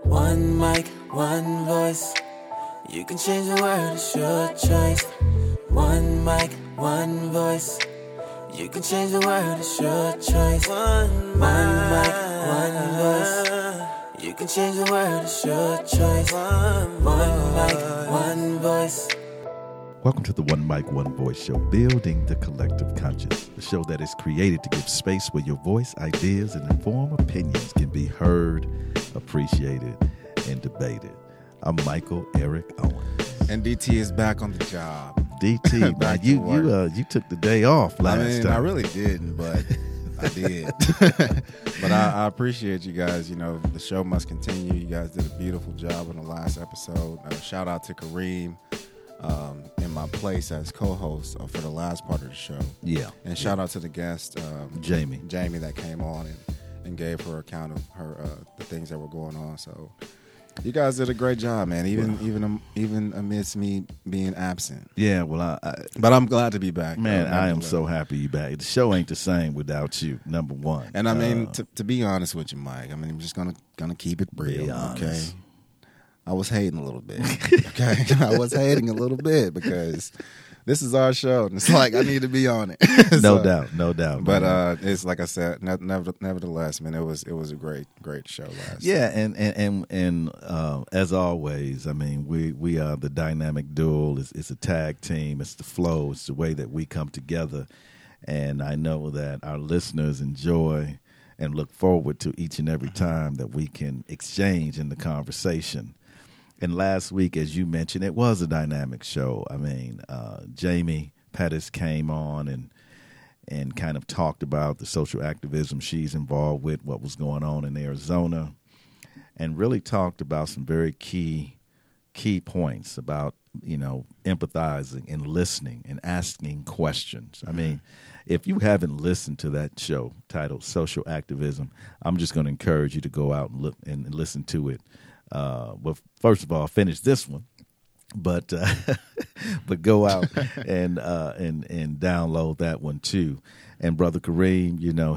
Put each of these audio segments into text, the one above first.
One mic, one voice. You can change the world, it's your choice. One mic, one voice. You can change the world, it's your choice. One mic, one voice. You can change the world, it's your choice. One mic, one voice. Welcome to the One Mic, One Voice show, building the collective conscious, the show that is created to give space where your voice, ideas, and informed opinions can be heard, appreciated, and debated. I'm Michael Eric Owens. And DT is back on the job. DT, man, you took the day off last time. I really didn't, but I did. But I appreciate you guys. You know, the show must continue. You guys did a beautiful job in the last episode. Shout out to Kareem. In my place as co-host for the last part of the show. Yeah. And shout out to the guest, Jamie that came on and gave her account of her the things that were going on. So you guys did a great job, man. Even amidst me being absent. Yeah, well, but I'm glad to be back. Man, I am so happy you back. The show ain't the same without you. Number one. And I mean, to be honest with you, Mike, I mean, I'm just gonna keep it real, okay? I was hating a little bit. Okay, I was hating a little bit because this is our show, and it's like I need to be on it. No doubt. But it's like I said, nevertheless, man, it was a great show last. Yeah, and as always, I mean, we are the dynamic duo. It's a tag team. It's the flow. It's the way that we come together, and I know that our listeners enjoy and look forward to each and every time that we can exchange in the conversation. And last week, as you mentioned, it was a dynamic show. I mean, Jamie Pettis came on and kind of talked about the social activism she's involved with, what was going on in Arizona, and really talked about some very key points about, you know, empathizing and listening and asking questions. I mean, if you haven't listened to that show titled Social Activism, I'm just going to encourage you to go out and look and listen to it. Well, first of all, finish this one, but go out and download that one too. And Brother Kareem, you know,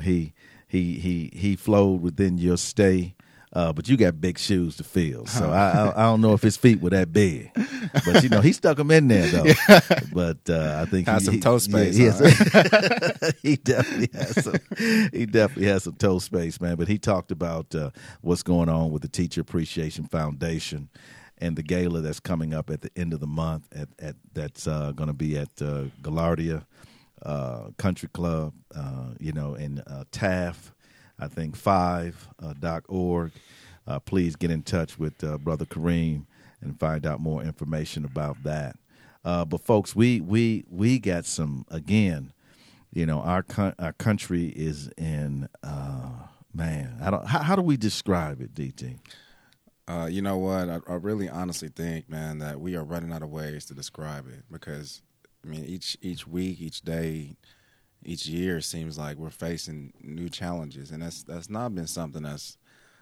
he flowed within your stay, but you got big shoes to fill. So I don't know if his feet were that big, but you know he stuck them in there though. Yeah. But I think has some toe space. He definitely has some toe space, man. But he talked about what's going on with the Teacher Appreciation Foundation and the gala that's coming up at the end of the month. That's going to be at Gaillardia Country Club, you know, in Taft. I think 5.org. Please get in touch with Brother Kareem and find out more information about that. But folks, we got some, again, you know, our country is in man. How do we describe it, DT? You know what? I really honestly think, man, that we are running out of ways to describe it because, I mean, each week, each day, each year seems like we're facing new challenges, and that's not been something that's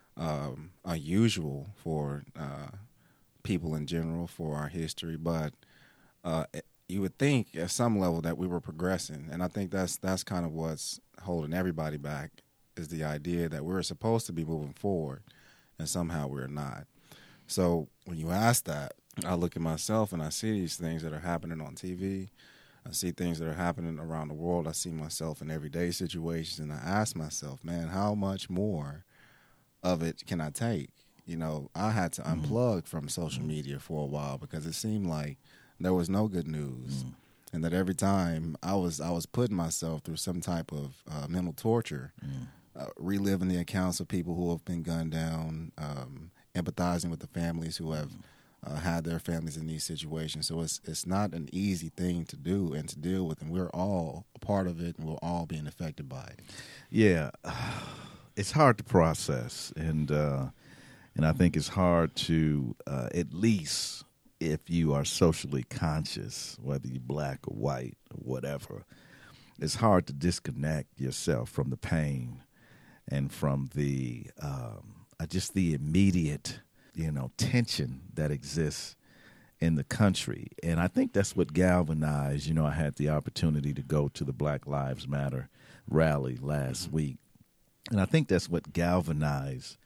unusual for people in general, for our history. But you would think at some level that we were progressing, and I think that's kind of what's holding everybody back is the idea that we're supposed to be moving forward, and somehow we're not. So when you ask that, I look at myself and I see these things that are happening on TV. I see things that are happening around the world. I see myself in everyday situations, and I ask myself, man, how much more of it can I take? You know, I had to unplug from social media for a while because it seemed like there was no good news, and that every time I was putting myself through some type of mental torture, reliving the accounts of people who have been gunned down, empathizing with the families who have had their families in these situations. So it's not an easy thing to do and to deal with, and we're all a part of it, and we're all being affected by it. Yeah, it's hard to process, and I think it's hard to at least if you are socially conscious, whether you're black or white or whatever, it's hard to disconnect yourself from the pain and from the just the immediate, you know, tension that exists in the country. And I think that's what galvanized, you know, I had the opportunity to go to the Black Lives Matter rally last week. And I think that's what galvanized,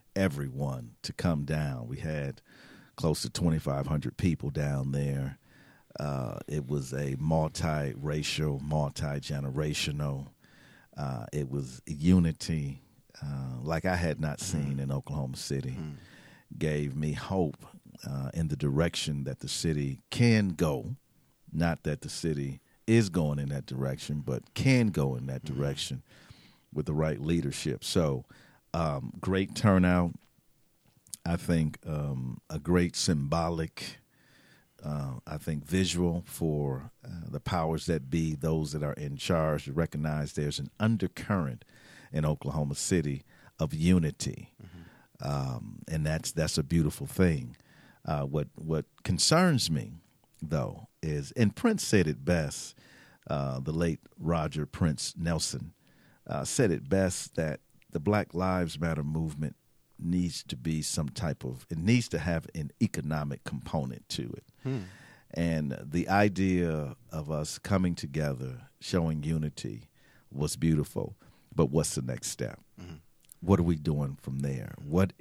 everyone to come down. We had close to 2,500 people down there. It was a multi-racial, multi-generational. It was unity like I had not seen in Oklahoma City. Gave me hope in the direction that the city can go. Not that the city is going in that direction, but can go in that direction with the right leadership. So great turnout. I think a great symbolic, I think, visual for the powers that be, those that are in charge, to recognize there's an undercurrent in Oklahoma City of unity, and that's a beautiful thing. What concerns me, though, is, and Prince said it best, the late Roger Prince Nelson said it best, that the Black Lives Matter movement needs to be it needs to have an economic component to it. And the idea of us coming together, showing unity, was beautiful. But what's the next step? What are we doing from there?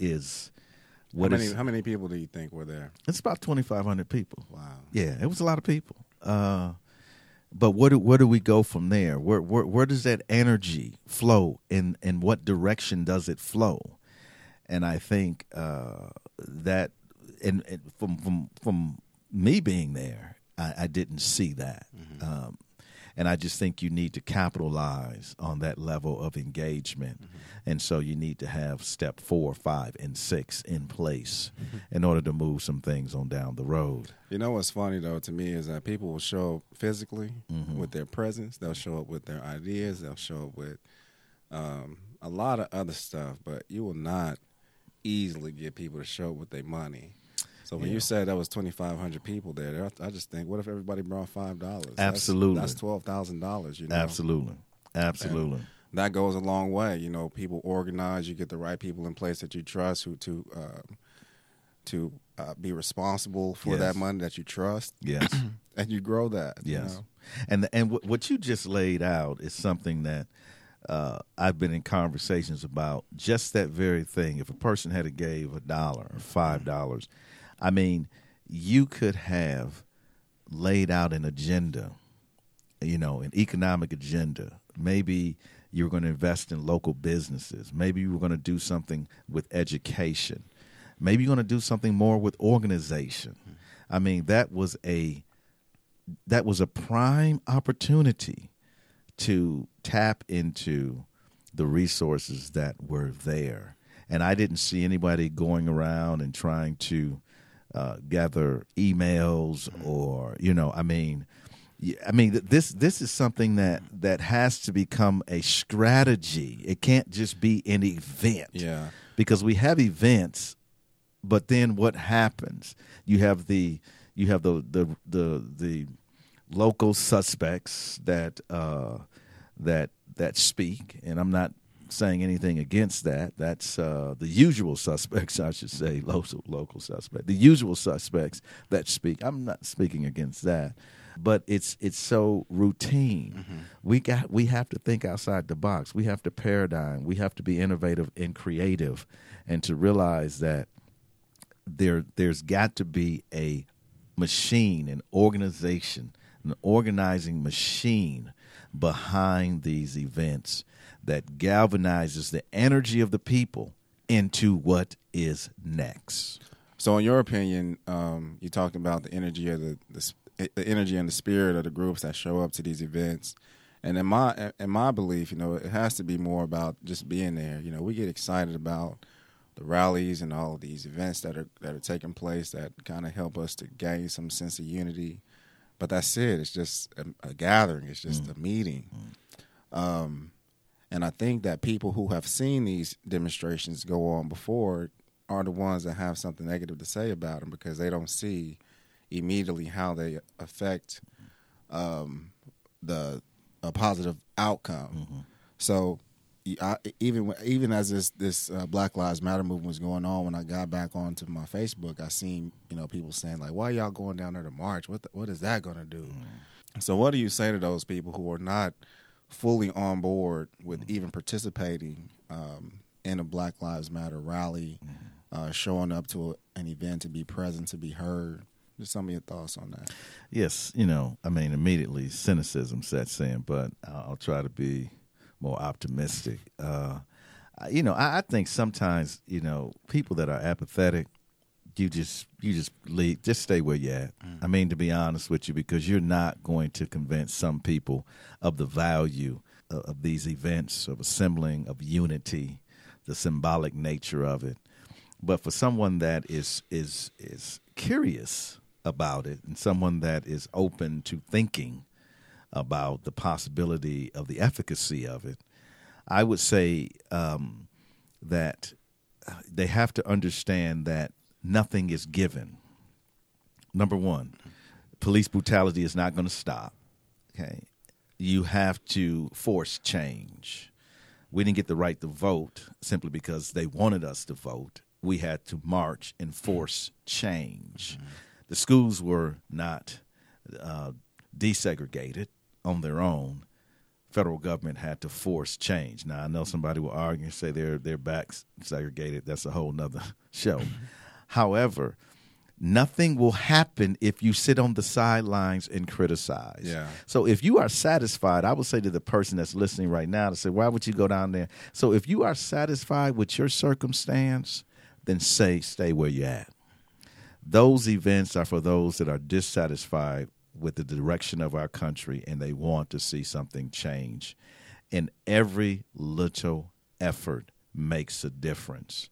How many people do you think were there? It's about 2,500 people. Wow. Yeah, it was a lot of people. But where do we go from there? Where does that energy flow, and what direction does it flow? And I think that, and from me being there, I didn't see that. And I just think you need to capitalize on that level of engagement. And so you need to have step 4, 5, and 6 in place in order to move some things on down the road. You know what's funny, though, to me is that people will show up physically with their presence. They'll show up with their ideas. They'll show up with a lot of other stuff. But you will not easily get people to show up with their money. So when you said that was 2,500 people there, I just think, what if everybody brought $5? Absolutely. That's $12,000, you know? Absolutely. And that goes a long way. You know, people organize. You get the right people in place that you trust to be responsible for that money that you trust. Yes. And you grow that. Yes. You know? And what you just laid out is something that I've been in conversations about, just that very thing. If a person had gave $1 or $5, I mean, you could have laid out an agenda, an economic agenda. Maybe you were going to invest in local businesses. Maybe you were going to do something with education. Maybe you're going to do something more with organization. I mean, that was a prime opportunity to tap into the resources that were there. And I didn't see anybody going around and trying to gather emails or, this is something that has to become a strategy. It can't just be an event. Yeah. Because we have events, but then what happens? You have the local suspects that speak, and I'm not saying anything against that. That's the usual suspects, I should say, local suspects. The usual suspects that speak. I'm not speaking against that, but it's so routine. We have to think outside the box. We have to paradigm. We have to be innovative and creative, and to realize that there's got to be a machine, an organization, an organizing machine behind these events that galvanizes the energy of the people into what is next. So, in your opinion, you talked about the energy of the energy and the spirit of the groups that show up to these events. And in my belief, it has to be more about just being there. We get excited about the rallies and all of these events that are taking place that kind of help us to gain some sense of unity. But that's it. It's just a gathering. It's just a meeting. And I think that people who have seen these demonstrations go on before are the ones that have something negative to say about them, because they don't see immediately how they affect a positive outcome. So even as this Black Lives Matter movement was going on, when I got back onto my Facebook, I seen people saying like, "Why y'all going down there to march? What is that going to do?" So what do you say to those people who are not fully on board with even participating in a Black Lives Matter rally, showing up to an event to be present, to be heard. Just some of your thoughts on that. Yes, immediately cynicism sets in, but I'll try to be more optimistic. I think sometimes, people that are apathetic, you just leave, just stay where you're at. I mean, to be honest with you, because you're not going to convince some people of the value of these events, of assembling, of unity, the symbolic nature of it. But for someone that is curious about it, and someone that is open to thinking about the possibility of the efficacy of it, I would say that they have to understand that nothing is given. Number one, police brutality is not going to stop. Okay, you have to force change. We didn't get the right to vote simply because they wanted us to vote. We had to march and force change. The schools were not desegregated on their own. Federal government had to force change. Now, I know somebody will argue and say they're back segregated. That's a whole nother show. However, nothing will happen if you sit on the sidelines and criticize. Yeah. So if you are satisfied, I would say to the person that's listening right now to say, why would you go down there? So if you are satisfied with your circumstance, then stay where you're at. Those events are for those that are dissatisfied with the direction of our country and they want to see something change. And every little effort makes a difference.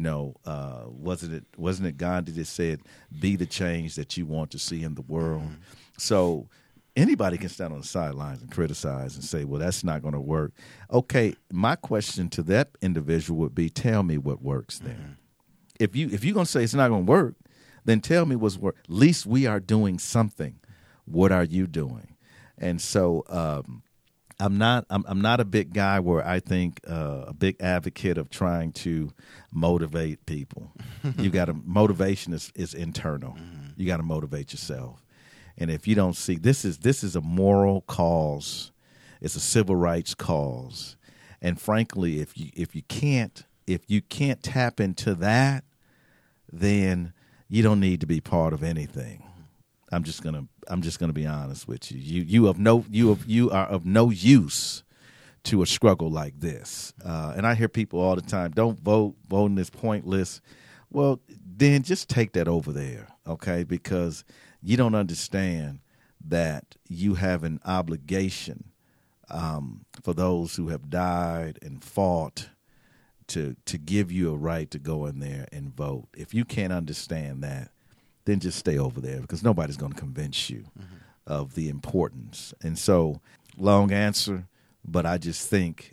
Wasn't it Gandhi that said, be the change that you want to see in the world? So anybody can stand on the sidelines and criticize and say, well, that's not going to work. Okay, my question to that individual would be, tell me what works then. If you're going to say it's not going to work, then tell me what's work. At least we are doing something. What are you doing? And so I'm not a big guy where I think a big advocate of trying to motivate people. Motivation is internal. You got to motivate yourself. And if you don't see, this is a moral cause. It's a civil rights cause. And frankly, if you can't tap into that, then you don't need to be part of anything. I'm just gonna be honest with you. You are of no use to a struggle like this. And I hear people all the time, don't vote. Voting is pointless. Well, then just take that over there, okay? Because you don't understand that you have an obligation for those who have died and fought to give you a right to go in there and vote. If you can't understand that, then just stay over there because nobody's going to convince you of the importance. And so, long answer, but I just think,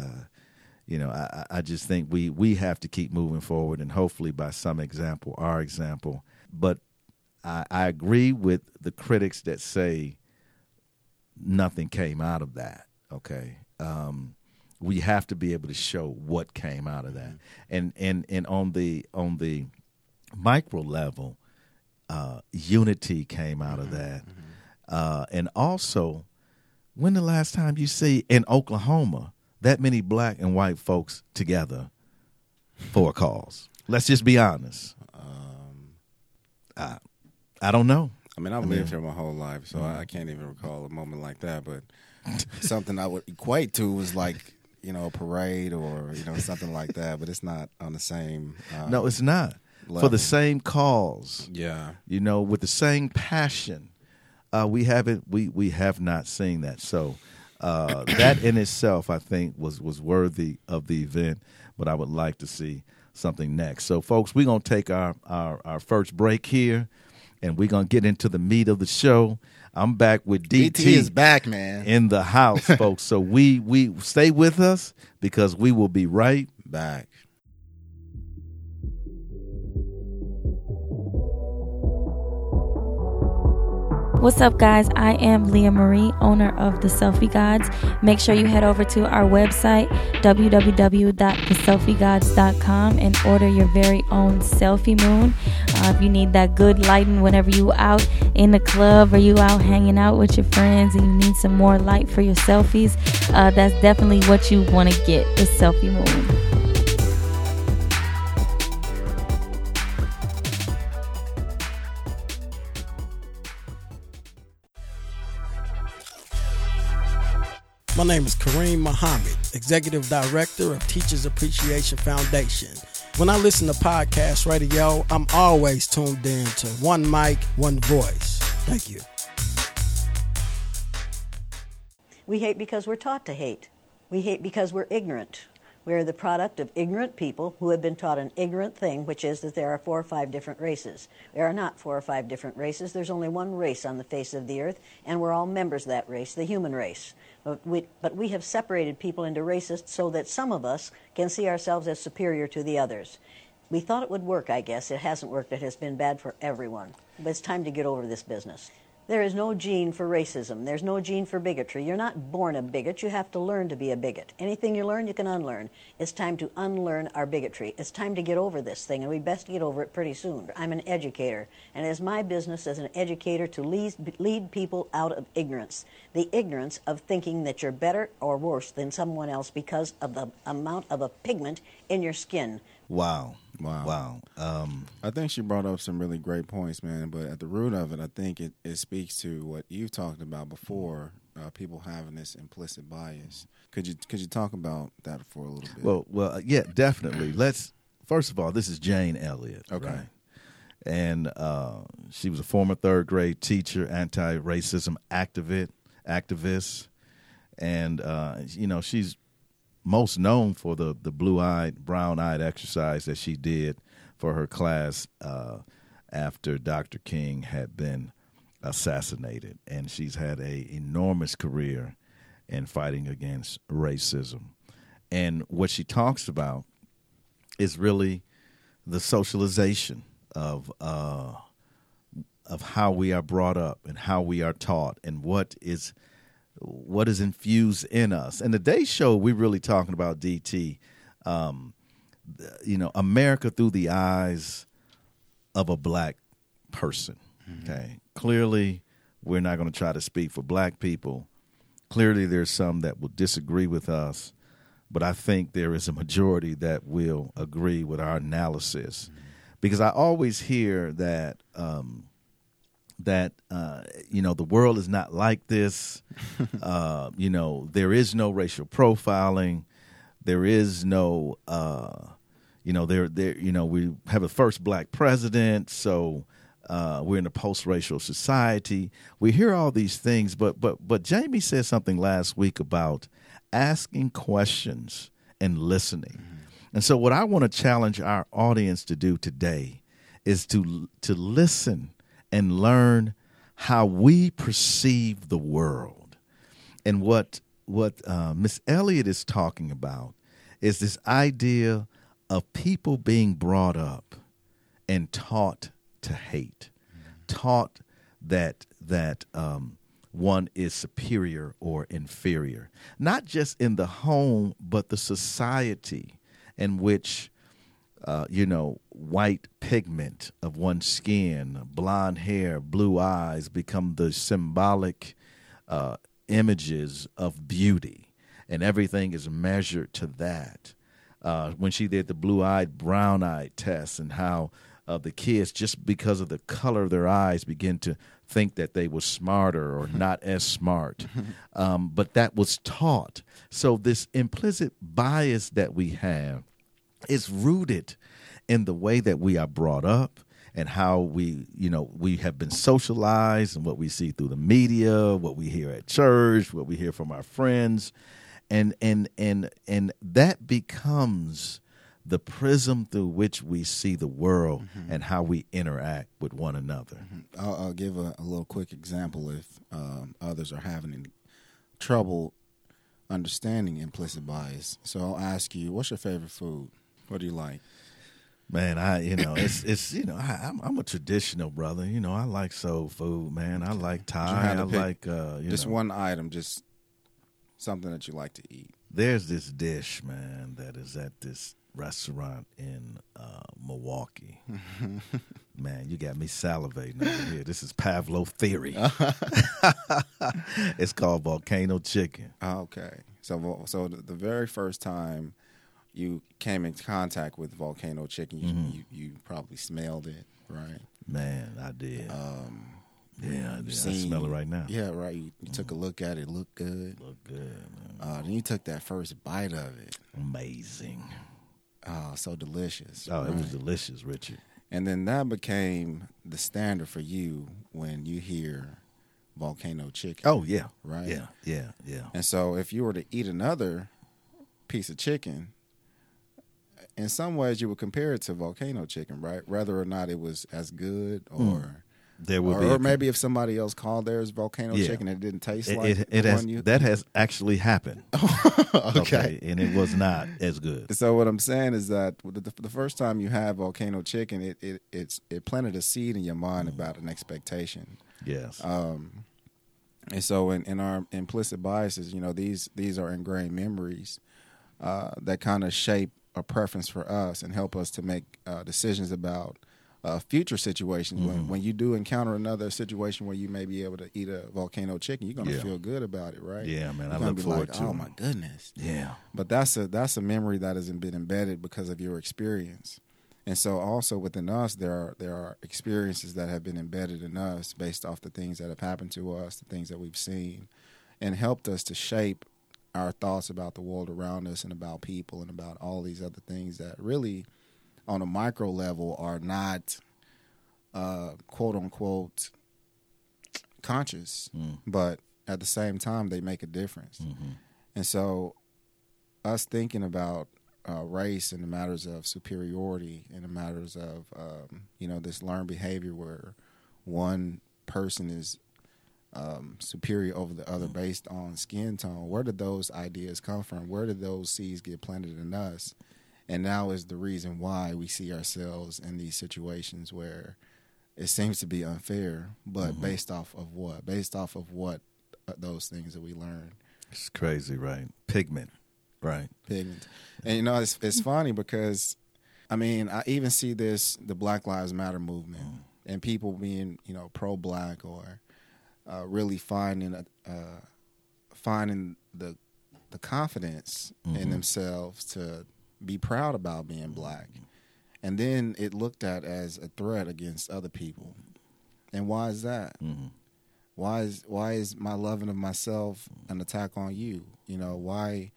I just think we have to keep moving forward and hopefully by some example, our example. But I agree with the critics that say nothing came out of that, okay? We have to be able to show what came out of that. And on the micro level, unity came out of that. And also, when the last time you see in Oklahoma that many black and white folks together for a cause? Let's just be honest. I don't know. I mean, I've lived here my whole life, so I can't even recall a moment like that. But something I would equate to was like, a parade or, something like that. But it's not on the same No, it's not. level. For the same cause. Yeah. With the same passion. We have not seen that. So that in itself, I think, was worthy of the event. But I would like to see something next. So, folks, we're going to take our first break here. And we're going to get into the meat of the show. I'm back with DT. DT is back, man. In the house, folks. So we stay with us because we will be right back. What's up, guys? I am Leah Marie, owner of The Selfie Gods. Make sure you head over to our website, www.theselfiegods.com, and order your very own selfie moon. If you need that good lighting whenever you out in the club or you out hanging out with your friends and you need some more light for your selfies, that's definitely what you want to get, the selfie moon. My name is Kareem Muhammad, Executive Director of Teachers Appreciation Foundation. When I listen to podcast radio, I'm always tuned in to One Mic, One Voice. Thank you. We hate because we're taught to hate. We hate because we're ignorant. We're the product of ignorant people who have been taught an ignorant thing, which is that there are 4 or 5 different races. There are not 4 or 5 different races. There's only one race on the face of the earth, and we're all members of that race, the human race. But we have separated people into races so that some of us can see ourselves as superior to the others. We thought it would work, I guess. It hasn't worked. It has been bad for everyone. But it's time to get over this business. There is no gene for racism. There's no gene for bigotry. You're not born a bigot. You have to learn to be a bigot. Anything you learn, you can unlearn. It's time to unlearn our bigotry. It's time to get over this thing, and we best get over it pretty soon. I'm an educator, and it is my business as an educator to lead people out of ignorance. The ignorance of thinking that you're better or worse than someone else because of the amount of a pigment in your skin. Wow. I think she brought up some really great points, man. But at the root of it, I think it speaks to what you've talked about before. People having this implicit bias. Could you talk about that for a little bit? Well, yeah, definitely. First of all, this is Jane Elliott, okay, right? And she was a former 3rd grade teacher, anti-racism activist, and she's most known for the blue-eyed, brown-eyed exercise that she did for her class after Dr. King had been assassinated. And she's had an enormous career in fighting against racism. And what she talks about is really the socialization of how we are brought up and how we are taught and what is infused in us. And today's show, we're really talking about DT, America through the eyes of a black person. Okay, clearly, we're not going to try to speak for black people. Clearly, there's some that will disagree with us, but I think there is a majority that will agree with our analysis, because I always hear that. The world is not like this. There is no racial profiling. There is no, we have a first black president, so we're in a post-racial society. We hear all these things, but Jamie said something last week about asking questions and listening. And so what I want to challenge our audience to do today is to listen and learn how we perceive the world. And what Miss Elliott is talking about is this idea of people being brought up and taught to hate, taught that one is superior or inferior, not just in the home, but the society in which white pigment of one's skin, blonde hair, blue eyes become the symbolic images of beauty, and everything is measured to that. When she did the blue-eyed, brown-eyed test, and how the kids, just because of the color of their eyes, begin to think that they were smarter or not as smart. But that was taught. So this implicit bias that we have is rooted in the way that we are brought up and how we have been socialized, and what we see through the media, what we hear at church, what we hear from our friends. And that becomes the prism through which we see the world and how we interact with one another. I'll give a little quick example if others are having trouble understanding implicit bias. So I'll ask you, what's your favorite food? What do you like? Man, I'm a traditional brother. I like soul food, man. I like Thai. I like just one item, just something that you like to eat. There's this dish, man, that is at this restaurant in Milwaukee. Man, you got me salivating over here. This is Pavlov theory. It's called volcano chicken. Okay, so the very first time you came in contact with volcano chicken, you probably smelled it, right? Man, I did. Yeah, I seen- smell it right now. Yeah, right. You took a look at it, looked good. Look good, man. Then you took that first bite of it. Amazing. Oh, so delicious. Oh, it was right? delicious, Richard. And then that became the standard for you when you hear volcano chicken. Oh, yeah. Right? Yeah. And so if you were to eat another piece of chicken, in some ways you would compare it to volcano chicken, right? Whether or not it was as good or There will or be maybe if somebody else called theirs volcano Yeah. chicken, it didn't taste it, like it the has, one you. that has actually happened. Okay. And it was not as good. So what I'm saying is that the first time you had volcano chicken, it planted a seed in your mind about an expectation. Yes. And so in our implicit biases, these are ingrained memories that kind of shape a preference for us and help us to make decisions about future situations. When you do encounter another situation where you may be able to eat a volcano chicken, you're going to Yeah. feel good about it, right? Yeah, man, You're I gonna look be forward like, to oh it. my goodness. Yeah. But that's a memory that has been embedded because of your experience. And so also within us, there are experiences that have been embedded in us based off the things that have happened to us, the things that we've seen, and helped us to shape our thoughts about the world around us and about people and about all these other things that really, on a micro level, are not, quote unquote, conscious, but at the same time, they make a difference. And so us thinking about race and the matters of superiority and the matters of, this learned behavior where one person is superior over the other based on skin tone. Where did those ideas come from? Where did those seeds get planted in us? And now is the reason why we see ourselves in these situations where it seems to be unfair, but based off of what? Based off of what those things that we learned. It's crazy, right? Pigment, right? Pigment. And it's funny because I even see the Black Lives Matter movement and people being pro-black or really finding the confidence in themselves to be proud about being black, and then it looked at as a threat against other people. And why is that? Why is my loving of myself an attack on you? Why?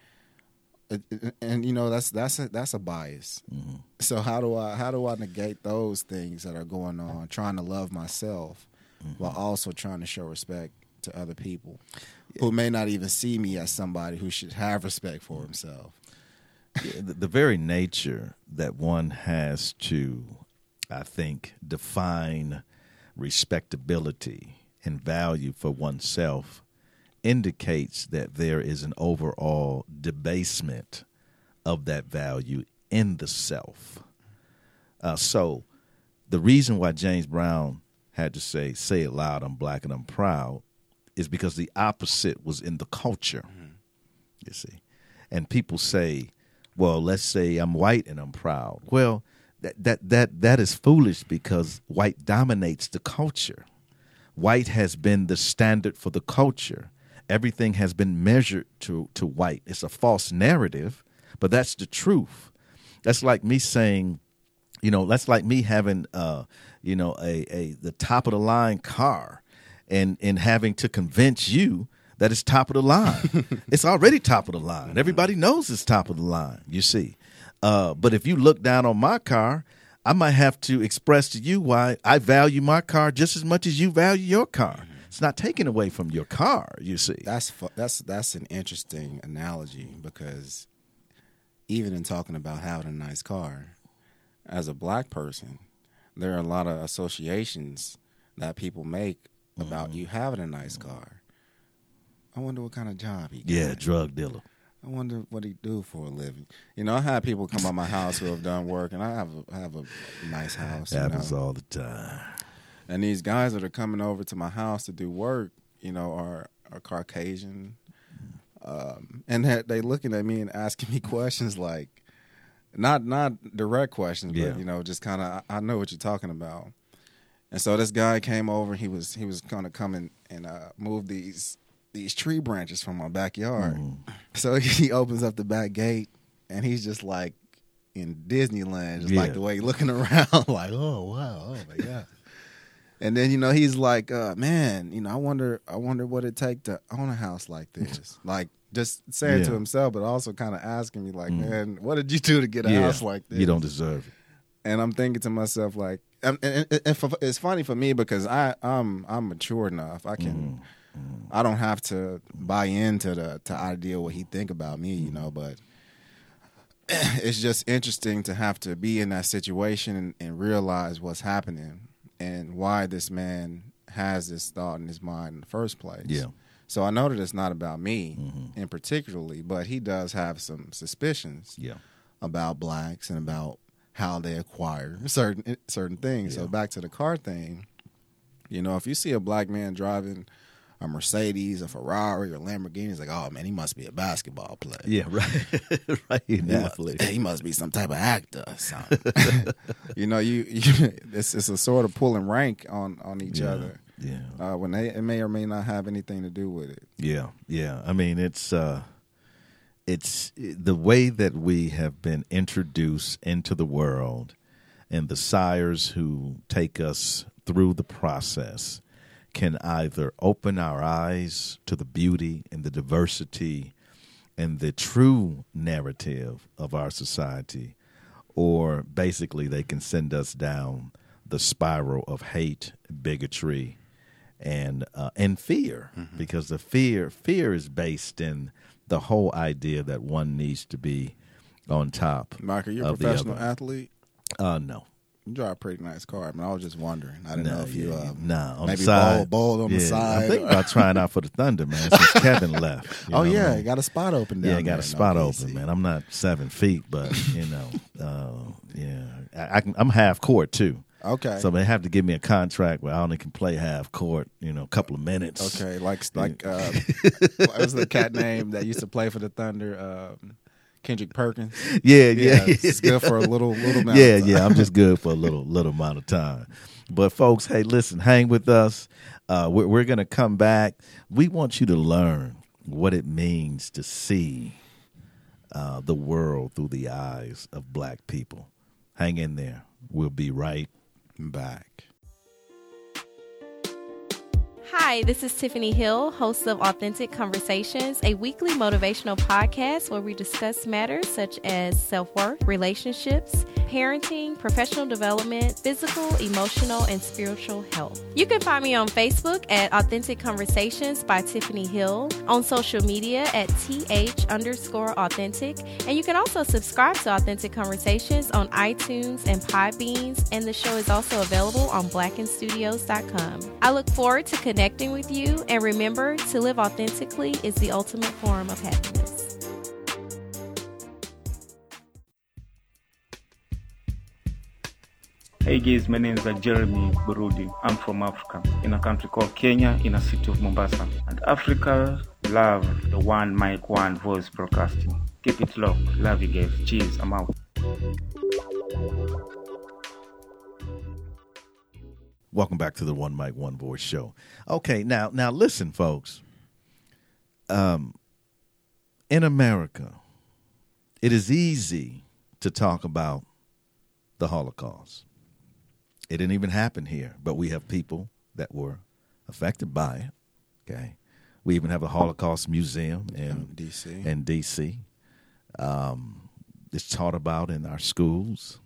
And that's a bias. So how do I negate those things that are going on, trying to love myself while also trying to show respect to other people who may not even see me as somebody who should have respect for himself? The very nature that one has to, I think, define respectability and value for oneself indicates that there is an overall debasement of that value in the self. So the reason why James Brown had to say it loud, I'm black and I'm proud, is because the opposite was in the culture, you see. And people say, well, let's say I'm white and I'm proud. Well, that is foolish because white dominates the culture. White has been the standard for the culture. Everything has been measured to white. It's a false narrative, but that's the truth. That's like me saying, that's like me having, the top of the line car and having to convince you that it's top of the line. It's already top of the line. Everybody knows it's top of the line, you see. But if you look down on my car, I might have to express to you why I value my car just as much as you value your car. It's not taken away from your car, you see. That's an interesting analogy because even in talking about having a nice car, as a black person, there are a lot of associations that people make about you having a nice car. I wonder what kind of job he got. Yeah, drug dealer. I wonder what he do for a living. I have people come by my house who have done work, and I have a nice house. Happens all the time. And these guys that are coming over to my house to do work, are Caucasian, and they looking at me and asking me questions like, not direct questions, but just kind of, I know what you're talking about. And so this guy came over. He was going to come and move these tree branches from my backyard. So he opens up the back gate, and he's just like in Disneyland, just like the way he's looking around, like, oh wow, oh my god. And then, he's like, man, I wonder what it take to own a house like this. Like, just saying to himself, but also kind of asking me, like, man, what did you do to get a house like this? You don't deserve it. And I'm thinking to myself, like, and it's funny for me because I'm mature enough. I don't have to buy into the idea what he think about me, but it's just interesting to have to be in that situation and realize what's happening and why this man has this thought in his mind in the first place. Yeah. So I know that it's not about me in particularly, but he does have some suspicions about blacks and about how they acquire certain things. Yeah. So back to the car thing, if you see a black man driving a Mercedes, a Ferrari, or Lamborghini, it's like, oh man, he must be a basketball player. Yeah, right. Right, an athlete. He must be some type of actor or something. It's a sort of pulling rank on each other. Yeah. When it may or may not have anything to do with it. Yeah. I mean, it's the way that we have been introduced into the world, and the sires who take us through the process can either open our eyes to the beauty and the diversity and the true narrative of our society, or basically they can send us down the spiral of hate, bigotry, and fear, because the fear is based in the whole idea that one needs to be on top. Michael, you're a of professional the other. athlete? No. You drive a pretty nice car. I mean, I was just wondering. I didn't know if you on maybe the side. bowled on the side. I'm thinking about trying out for the Thunder, man, since Kevin left. You know, you got a spot open down there. Yeah, got a spot open, man. I'm not 7 feet, but, I'm half court, too. Okay. So they have to give me a contract where I only can play half court, a couple of minutes. Okay, like what was the cat name that used to play for the Thunder? Kendrick Perkins. Yeah. It's good for a little amount. Yeah. I'm just good for a little amount of time. But folks, hey, listen, hang with us. We're going to come back. We want you to learn what it means to see the world through the eyes of black people. Hang in there. We'll be right back. Hi, this is Tiffany Hill, host of Authentic Conversations, a weekly motivational podcast where we discuss matters such as self-worth, relationships, parenting, professional development, physical, emotional, and spiritual health. You can find me on Facebook at Authentic Conversations by Tiffany Hill, on social media at @th_authentic, and you can also subscribe to Authentic Conversations on iTunes and Podbeans, and the show is also available on blackenstudios.com. I look forward to connecting with you, and remember, to live authentically is the ultimate form of happiness. Hey guys, my name is Jeremy Burudi. I'm from Africa, in a country called Kenya, in a city of Mombasa. And Africa love the One Mic, One Voice broadcasting. Keep it locked. Love you guys. Cheers. I'm out. Welcome back to the One Mic, One Voice show. Okay, now listen, folks. In America, it is easy to talk about the Holocaust. It didn't even happen here, but we have people that were affected by it. Okay, we even have a Holocaust museum in DC. It's taught about in our schools.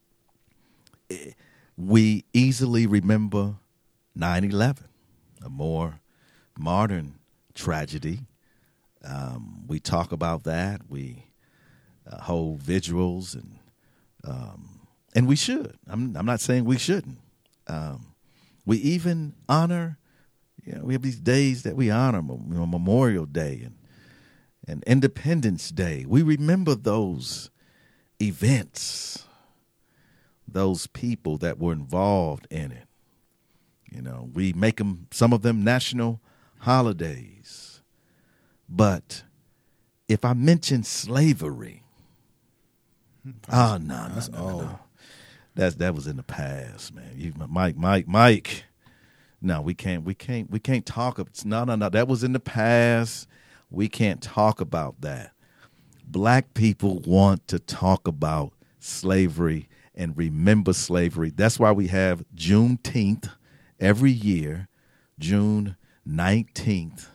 We easily remember 9/11, a more modern tragedy. We talk about that. We hold vigils, and we should. I'm not saying we shouldn't. We even honor. We have these days that we honor, Memorial Day and Independence Day. We remember those events. Those people that were involved in it. We make them, some of them, national holidays. But if I mention slavery, no. That was in the past, man. Mike. No, we can't talk. No. That was in the past. We can't talk about that. Black people want to talk about slavery and remember slavery. That's why we have Juneteenth every year, June 19th,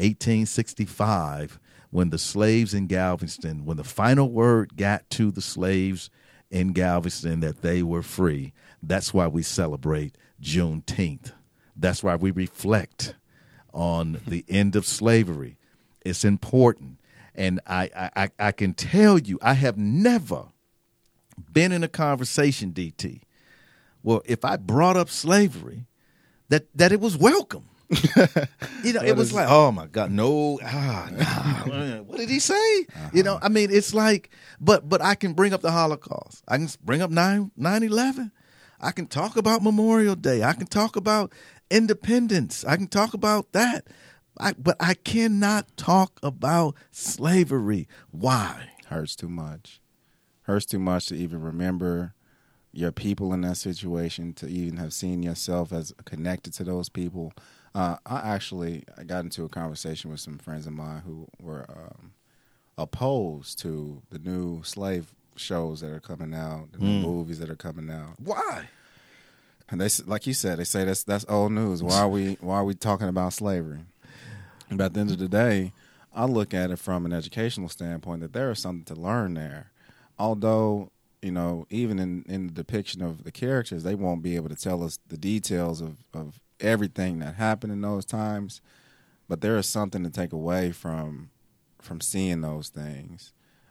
1865, when the slaves in Galveston, when the final word got to the slaves in Galveston that they were free, that's why we celebrate Juneteenth. That's why we reflect on the end of slavery. It's important. And I can tell you, I have never been in a conversation, DT, well, if I brought up slavery, that it was welcome. It was like, oh my God, no, nah, what did he say? Uh-huh. I mean, it's like, but I can bring up the Holocaust. I can bring up 9/11. I can talk about Memorial Day. I can talk about independence. I can talk about that. But I cannot talk about slavery. Why? Hurts too much. Hurts too much to even remember your people in that situation, to even have seen yourself as connected to those people. I got into a conversation with some friends of mine who were opposed to the new slave shows that are coming out, the new movies that are coming out. Why? And they, like you said, they say that's old news. Why are we talking about slavery? But at the end of the day, I look at it from an educational standpoint that there is something to learn there. Although, even in the depiction of the characters, they won't be able to tell us the details of everything that happened in those times. But there is something to take away from seeing those things,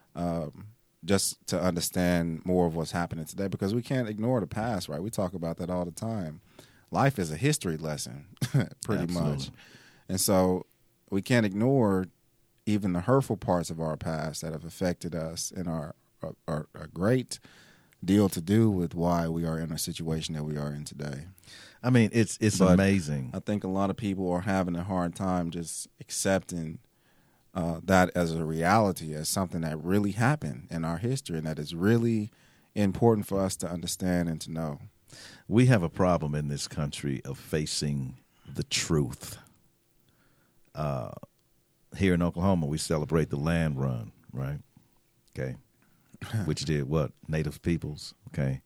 just to understand more of what's happening today, because we can't ignore the past, right? We talk about that all the time. Life is a history lesson, pretty Absolutely. much. And so we can't ignore even the hurtful parts of our past that have affected us and are a great deal to do with why we are in a situation that we are in today. I mean, it's amazing. I think a lot of people are having a hard time just accepting that as a reality, as something that really happened in our history and that is really important for us to understand and to know. We have a problem in this country of facing the truth. Here in Oklahoma, we celebrate the land run, right? Okay. Which did what? Native peoples, okay?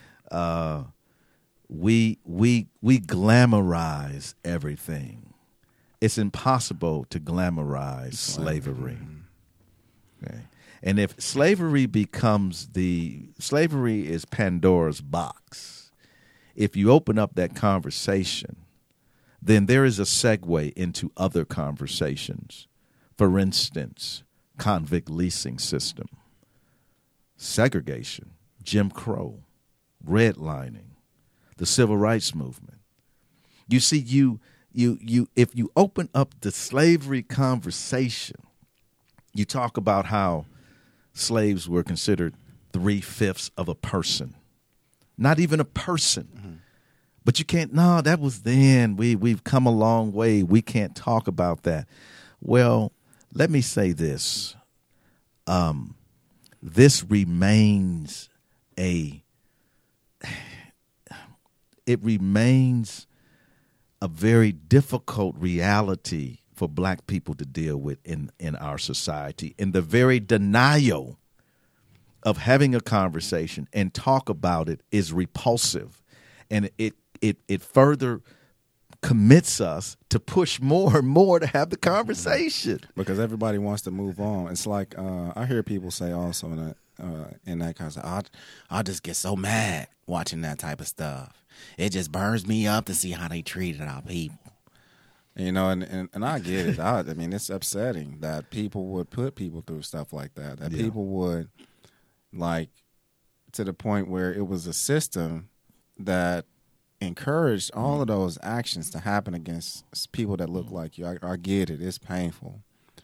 We glamorize everything. It's impossible to glamorize slavery. Okay. And if slavery slavery is Pandora's box. If you open up that conversation, then there is a segue into other conversations. For instance, convict leasing system, segregation, Jim Crow, redlining, the civil rights movement. You see, if you open up the slavery conversation, you talk about how slaves were considered 3/5 of a person, not even a person. Mm-hmm. But you can't. No, that was then. We've come a long way. We can't talk about that. Well, let me say this. This remains a very difficult reality for black people to deal with in our society. And the very denial of having a conversation and talk about it is repulsive. And it further commits us to push more and more to have the conversation. Because everybody wants to move on. It's like I hear people say also in that kind of, I just get so mad watching that type of stuff. It just burns me up to see how they treated our people. And I get it. I mean, it's upsetting that people would put people through stuff like that. That people would, like, to the point where it was a system that encouraged all of those actions to happen against people that look like you. I get it. It's painful.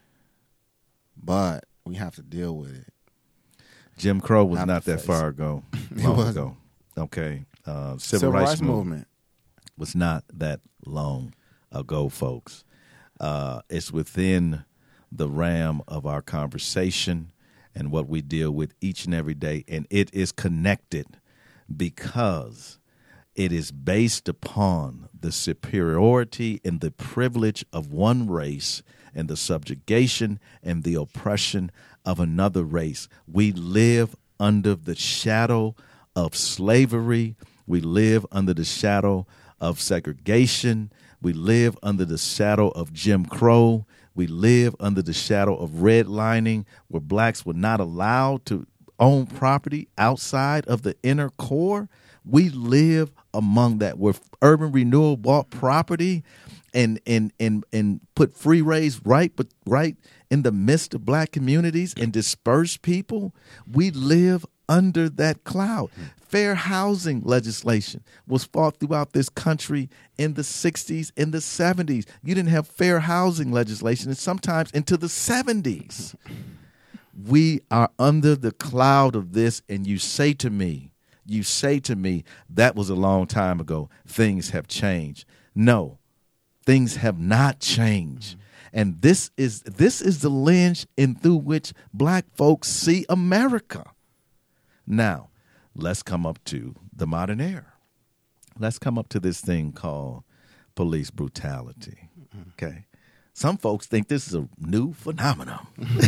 But we have to deal with it. Jim Crow was not that far ago. Long ago. Okay. Civil rights movement was not that long ago, folks. It's within the realm of our conversation and what we deal with each and every day. And it is connected because it is based upon the superiority and the privilege of one race and the subjugation and the oppression of another race. We live under the shadow of slavery. We live under the shadow of segregation. We live under the shadow of Jim Crow. We live under the shadow of redlining, where blacks were not allowed to own property outside of the inner core. We live among that, where urban renewal bought property and put freeways right in the midst of black communities and dispersed people. We live under that cloud. Fair housing legislation was fought throughout this country in the 60s, in the 70s. You didn't have fair housing legislation, and sometimes into the 70s. We are under the cloud of this, and you say to me, that was a long time ago. Things have changed. No, things have not changed. And this is the lens through which black folks see America. Now, let's come up to the modern era. Let's come up to this thing called police brutality. Okay. Some folks think this is a new phenomenon.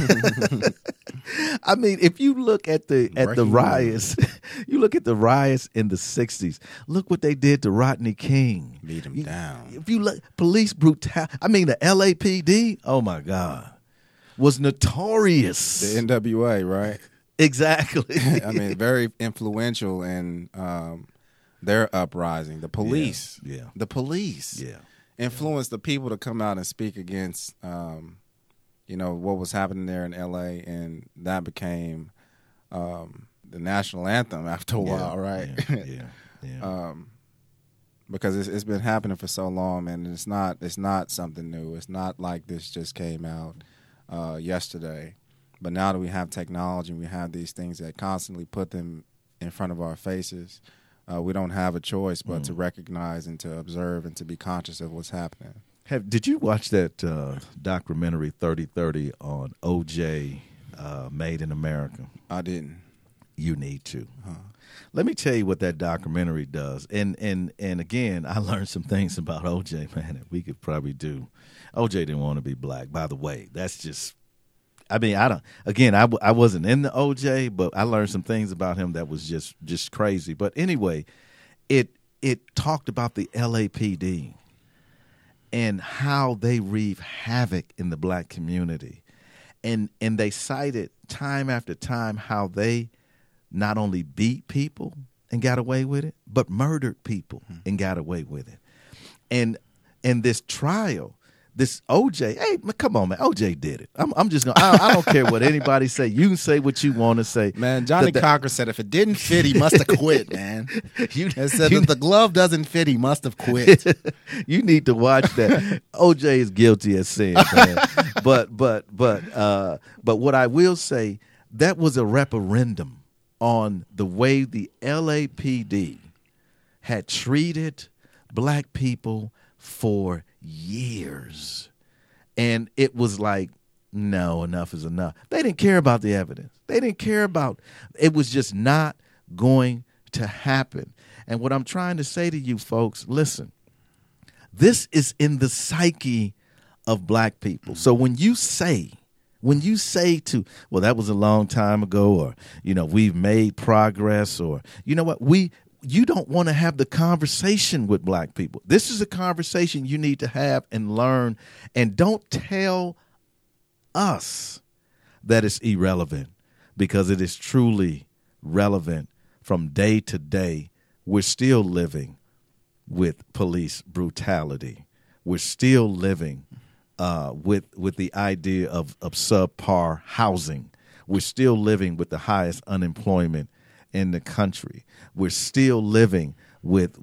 I mean, if you look at the riots, you look at the riots in the 60s. Look what they did to Rodney King. Beat him down. If you look, police brutality. I mean, the LAPD. Oh my God, was notorious. The NWA, right? Exactly. I mean, very influential in their uprising. The police. Yeah. The police. Yeah. Influenced the people to come out and speak against, what was happening there in L.A., and that became the national anthem after a while, right? Yeah. Because it's been happening for so long, and it's not something new. It's not like this just came out yesterday. But now that we have technology and we have these things that constantly put them in front of our faces, we don't have a choice but to recognize and to observe and to be conscious of what's happening. Did you watch that documentary 3030 on O.J. Made in America? I didn't. You need to. Let me tell you what that documentary does. And again, I learned some things about O.J., man, that we could probably do. O.J. didn't want to be black, by the way. That's just... I mean, I wasn't in the OJ, but I learned some things about him that was just crazy. But anyway, it talked about the LAPD and how they wreak havoc in the black community. And they cited time after time how they not only beat people and got away with it, but murdered people and got away with it. And this trial, this OJ, hey, come on, man, OJ did it. I'm just gonna. I don't care what anybody say. You can say what you want to say. Man, Johnny Cocker said if it didn't fit, he must have quit. Man, he said if the glove doesn't fit, he must have quit. You need to watch that. OJ is guilty as sin, man. But what I will say, that was a referendum on the way the LAPD had treated black people for years. And it was like, no, enough is enough. They didn't care about the evidence. They didn't care about it. Was just not going to happen. And what I'm trying to say to you folks, listen, this is in the psyche of black people. So when you say to, well, that was a long time ago, or, we've made progress, or, you know what, you don't want to have the conversation with black people. This is a conversation you need to have and learn. And don't tell us that it's irrelevant, because it is truly relevant from day to day. We're still living with police brutality. We're still living with the idea of subpar housing. We're still living with the highest unemployment in the country. We're still living with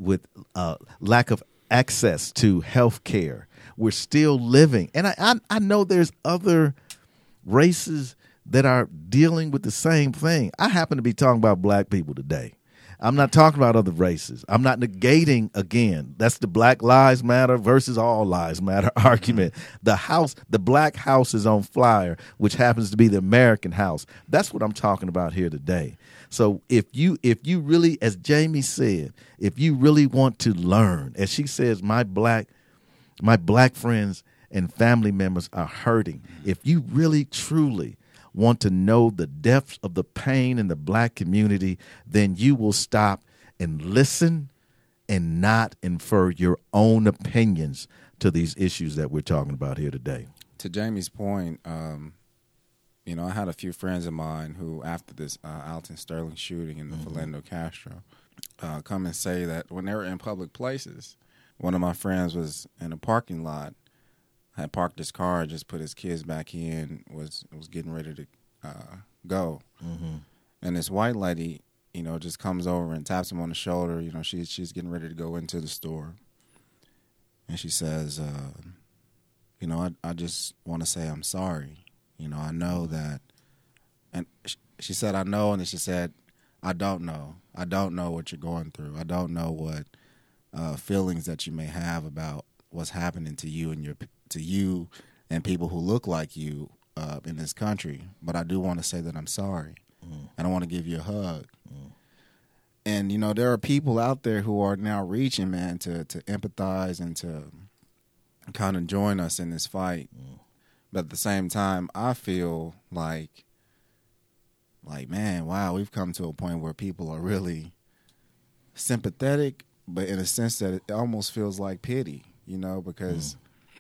lack of access to health care. We're still living, and I know there's other races that are dealing with the same thing. I happen to be talking about black people today. I'm not talking about other races. I'm not negating, again, that's the Black Lives Matter versus All Lives Matter argument. The black house is on flyer, which happens to be the American house. That's what I'm talking about here today. So if you really, as Jamie said, if you really want to learn, as she says, my black friends and family members are hurting. If you really, truly want to know the depths of the pain in the black community, then you will stop and listen and not infer your own opinions to these issues that we're talking about here today. To Jamie's point, you know, I had a few friends of mine who, after this Alton Sterling shooting in the Philando Castro, come and say that when they were in public places, one of my friends was in a parking lot, had parked his car, just put his kids back in, was getting ready to go. Mm-hmm. And this white lady, you know, just comes over and taps him on the shoulder. You know, she's getting ready to go into the store. And she says, you know, I just want to say I'm sorry. You know, I know that. And she said, I know. And then she said, I don't know. I don't know what you're going through. I don't know what feelings that you may have about what's happening to you and people who look like you in this country. But I do want to say that I'm sorry. And I want to give you a hug. And, you know, there are people out there who are now reaching, man, to empathize and to kind of join us in this fight. But at the same time, I feel like, man, wow, we've come to a point where people are really sympathetic, but in a sense that it almost feels like pity, you know, because,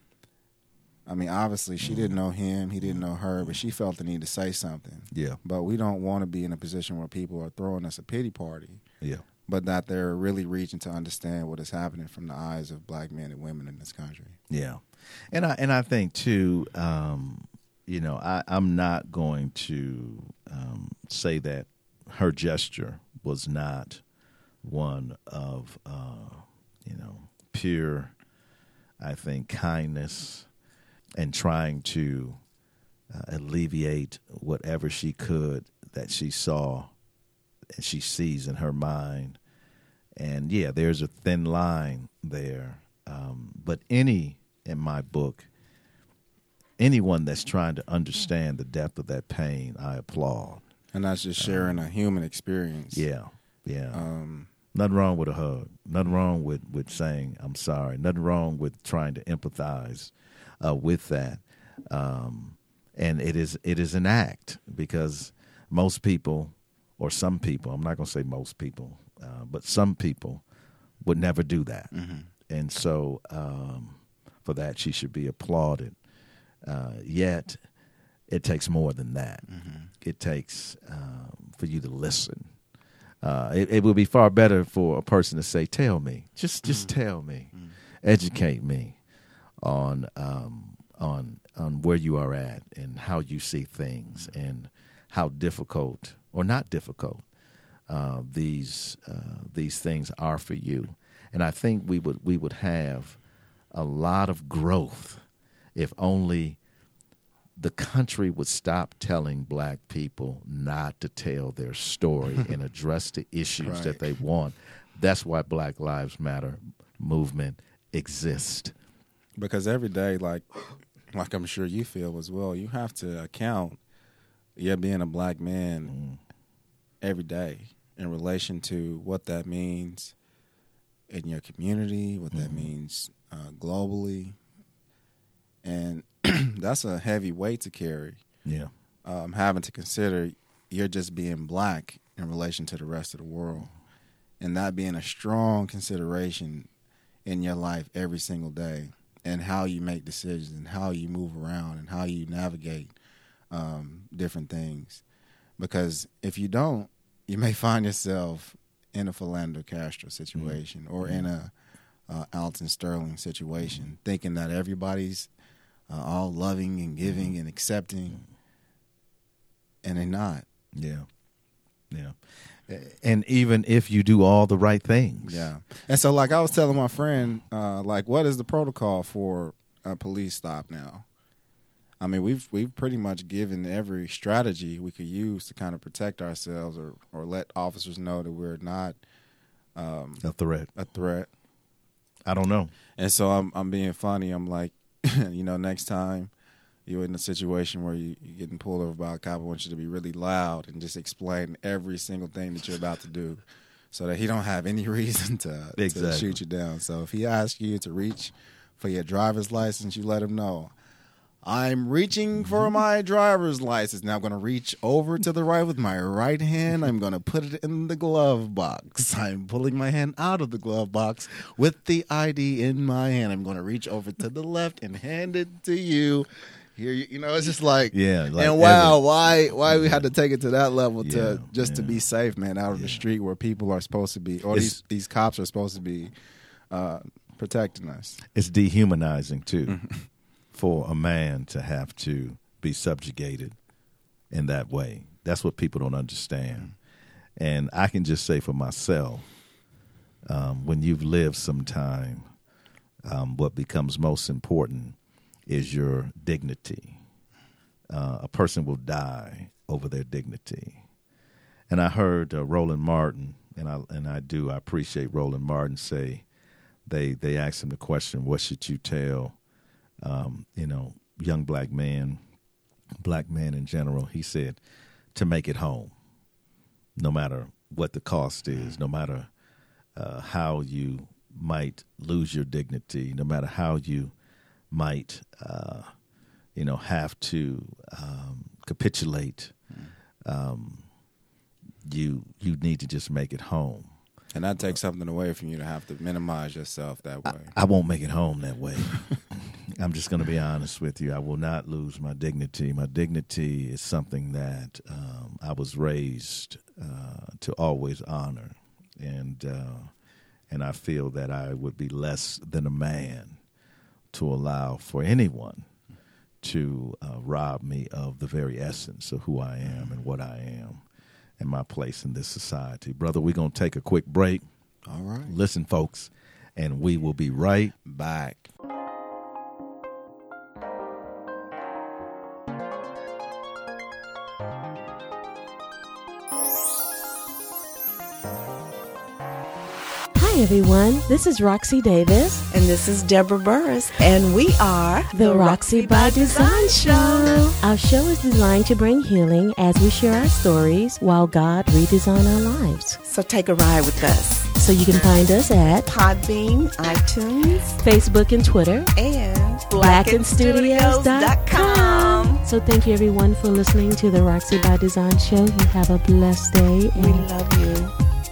I mean, obviously she didn't know him, he didn't know her, but she felt the need to say something. Yeah. But we don't want to be in a position where people are throwing us a pity party. Yeah. But that they're really reaching to understand what is happening from the eyes of black men and women in this country. Yeah. And I think, too, you know, I'm not going to say that her gesture was not one of, you know, pure, I think, kindness and trying to alleviate whatever she could that she saw and she sees in her mind. And, yeah, there's a thin line there. But in my book, anyone that's trying to understand the depth of that pain, I applaud. And that's just sharing a human experience. Yeah, yeah. Nothing wrong with a hug. Nothing wrong with saying I'm sorry. Nothing wrong with trying to empathize with that. And it is an act, because most people, or some people, I'm not going to say most people, but some people would never do that. Mm-hmm. And so for that, she should be applauded. Yet, it takes more than that. Mm-hmm. It takes for you to listen. It would be far better for a person to say, tell me, just tell me, educate me on where you are at and how you see things and how difficult or not difficult these things are for you. And I think we would have a lot of growth if only the country would stop telling black people not to tell their story and address the issues that they want. That's why Black Lives Matter movement exists. Because every day, like I'm sure you feel as well, you have to account being a black man every day in relation to what that means in your community, what that means globally. And that's a heavy weight to carry. Yeah. Having to consider you're just being black in relation to the rest of the world. And that being a strong consideration in your life every single day, and how you make decisions and how you move around and how you navigate different things. Because if you don't, you may find yourself in a Philando Castro situation or in a Alton Sterling situation, thinking that everybody's all loving and giving and accepting, and they're not. Yeah, yeah. And even if you do all the right things. Yeah. And so, like, I was telling my friend, what is the protocol for a police stop now? I mean, we've pretty much given every strategy we could use to kind of protect ourselves or let officers know that we're not a threat. I don't know. And so I'm being funny. I'm like, you know, next time you're in a situation where you're getting pulled over by a cop, I want you to be really loud and just explain every single thing that you're about to do so that he don't have any reason to shoot you down. So if he asks you to reach for your driver's license, you let him know, I'm reaching for my driver's license. Now I'm going to reach over to the right with my right hand. I'm going to put it in the glove box. I'm pulling my hand out of the glove box with the ID in my hand. I'm going to reach over to the left and hand it to you. Here, it's just like, and why we had to take it to that level to be safe, man, out of the street where people are supposed to be, or these cops are supposed to be protecting us. It's dehumanizing too. For a man to have to be subjugated in that way. That's what people don't understand. And I can just say for myself, when you've lived some time, what becomes most important is your dignity. A person will die over their dignity. And I heard Roland Martin, and I appreciate Roland Martin say, they asked him the question, what should you tell young black men in general? He said, to make it home, no matter what the cost is, no matter how you might lose your dignity, no matter how you might, have to capitulate, you need to just make it home. And that takes something away from you to have to minimize yourself that way. I won't make it home that way. I'm just going to be honest with you. I will not lose my dignity. My dignity is something that I was raised to always honor. And I feel that I would be less than a man to allow for anyone to rob me of the very essence of who I am and what I am and my place in this society. Brother, we're going to take a quick break. All right. Listen, folks, and we will be right back. Hi, everyone. This is Roxy Davis. And this is Deborah Burris. And we are The Roxy by Design Show. Our show is designed to bring healing as we share our stories while God redesign our lives. So take a ride with us. So you can find us at Podbean, iTunes, Facebook and Twitter, and blackenstudios.com. So thank you, everyone, for listening to The Roxy by Design Show. You have a blessed day. We love you.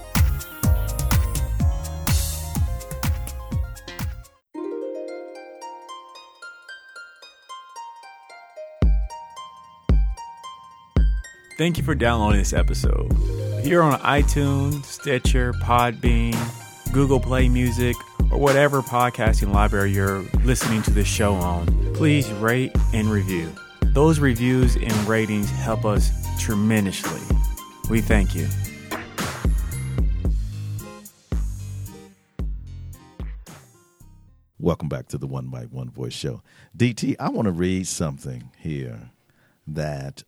Thank you for downloading this episode. If you're on iTunes, Stitcher, Podbean, Google Play Music, or whatever podcasting library you're listening to this show on, please rate and review. Those reviews and ratings help us tremendously. We thank you. Welcome back to the One Mic, One Voice show. DT, I want to read something here that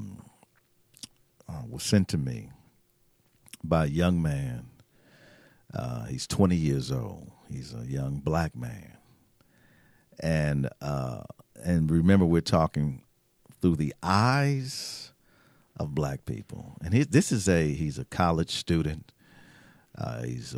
was sent to me by a young man. He's 20 years old. He's a young black man. And remember, we're talking through the eyes of black people. And he's a college student. Has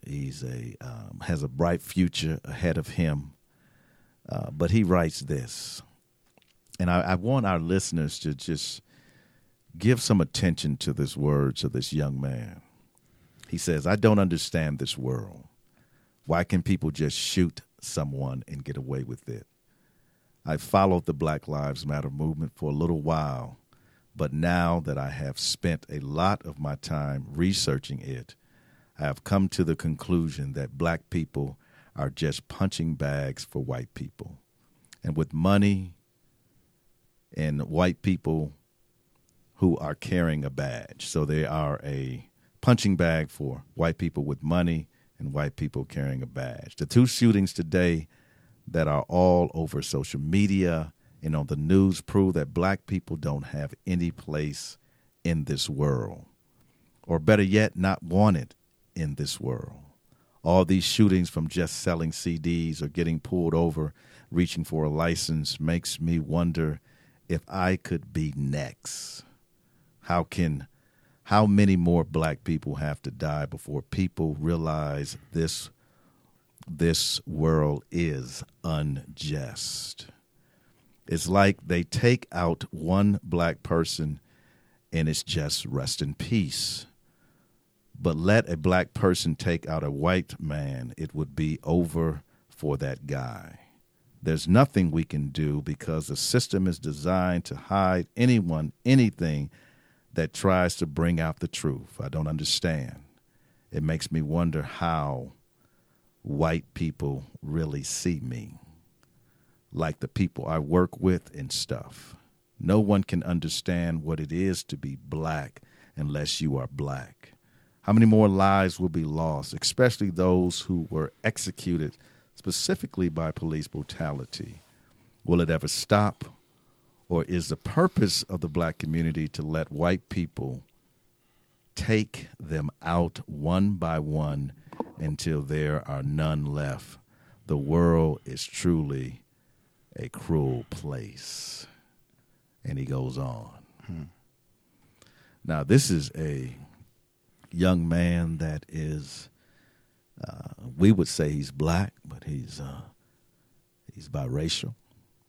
a bright future ahead of him. But he writes this. And I want our listeners to just give some attention to this words of this young man. He says, I don't understand this world. Why can people just shoot someone and get away with it? I followed the Black Lives Matter movement for a little while, but now that I have spent a lot of my time researching it, I have come to the conclusion that black people are just punching bags for white people. And with money and white people who are carrying a badge. So they are a punching bag for white people with money and white people carrying a badge. The two shootings today that are all over social media and on the news prove that black people don't have any place in this world, or better yet, not wanted in this world. All these shootings from just selling CDs or getting pulled over, reaching for a license, makes me wonder if I could be next. How many more black people have to die before people realize this world is unjust? It's like they take out one black person and it's just rest in peace. But let a black person take out a white man, it would be over for that guy. There's nothing we can do because the system is designed to hide anyone, anything that tries to bring out the truth. I don't understand. It makes me wonder how white people really see me, like the people I work with and stuff. No one can understand what it is to be black unless you are black. How many more lives will be lost, especially those who were executed specifically by police brutality? Will it ever stop? Or is the purpose of the black community to let white people take them out one by one until there are none left? The world is truly a cruel place. And he goes on. Now, this is a young man that is, we would say he's black, but he's biracial.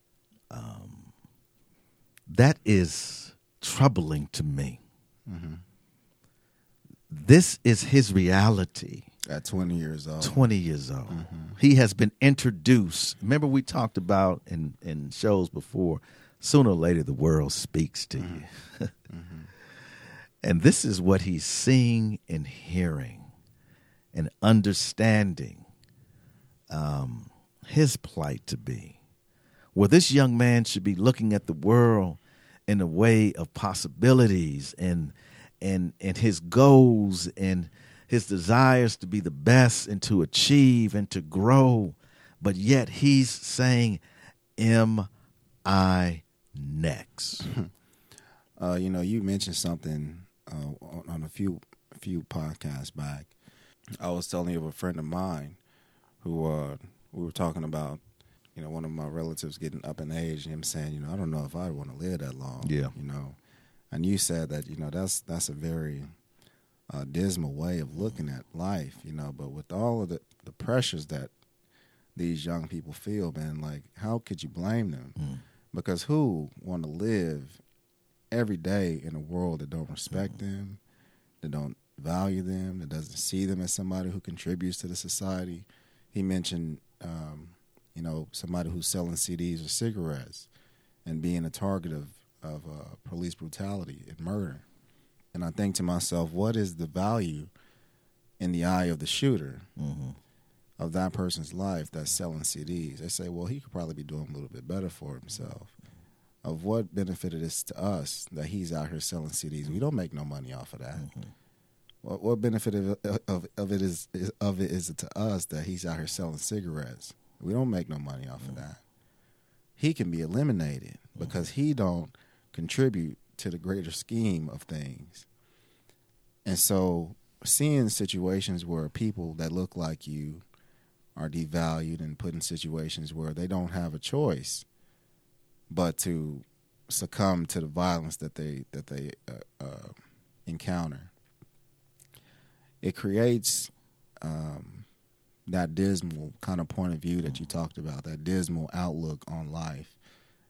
That is troubling to me. Mm-hmm. This is his reality. At 20 years old. 20 years old. Mm-hmm. He has been introduced. Remember, we talked about in shows before, sooner or later the world speaks to you. Mm-hmm. And this is what he's seeing and hearing and understanding his plight to be. Well, this young man should be looking at the world in a way of possibilities and his goals and his desires to be the best and to achieve and to grow. But yet he's saying, am I next? You mentioned something on a few podcasts back. I was telling you of a friend of mine who we were talking about, one of my relatives getting up in age and him saying, I don't know if I want to live that long. Yeah. And you said that, that's a very dismal way of looking at life, but with all of the pressures that these young people feel, man, like, how could you blame them? Because who want to live every day in a world that don't respect them, that don't value them, that doesn't see them as somebody who contributes to the society? He mentioned, somebody who's selling CDs or cigarettes and being a target of police brutality and murder. And I think to myself, what is the value in the eye of the shooter of that person's life that's selling CDs? They say, well, he could probably be doing a little bit better for himself. Of what benefit it is to us that he's out here selling CDs? We don't make no money off of that. What benefit of it is it to us that he's out here selling cigarettes? We don't make no money off of that. He can be eliminated because he don't contribute to the greater scheme of things. And so seeing situations where people that look like you are devalued and put in situations where they don't have a choice but to succumb to the violence that they encounter, it creates that dismal kind of point of view that you talked about, that dismal outlook on life,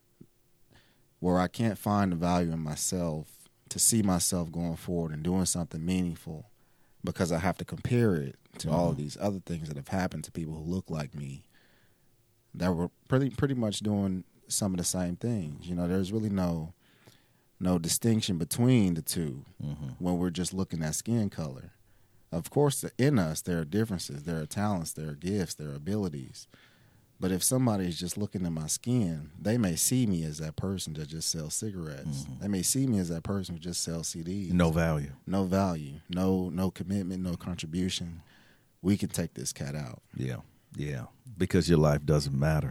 where I can't find the value in myself to see myself going forward and doing something meaningful because I have to compare it to all of these other things that have happened to people who look like me that were pretty much doing some of the same things. There's really no distinction between the two when we're just looking at skin color. Of course, in us, there are differences. There are talents, there are gifts, there are abilities. But if somebody is just looking at my skin, they may see me as that person that just sells cigarettes. They may see me as that person who just sells CDs. No value. No value. No commitment, no contribution. We can take this cat out. Yeah. Because your life doesn't matter.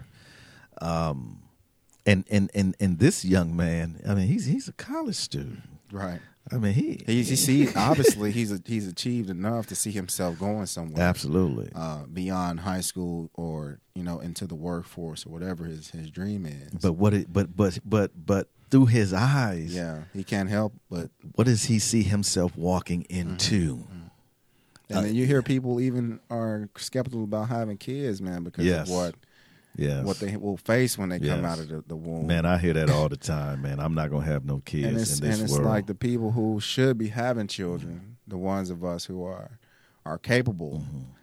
And this young man, I mean, he's a college student. Right. I mean, he obviously he's achieved enough to see himself going somewhere. Absolutely. Beyond high school or into the workforce or whatever his dream is. But through his eyes, yeah, he can't help but what does he see himself walking into? And then you hear people even are skeptical about having kids, man, because of what Yes. what they will face when they come Yes. out of the womb. Man, I hear that all the time, man. I'm not going to have no kids and it's, in this and it's world. like the people who should be having children, the ones of us who are capable,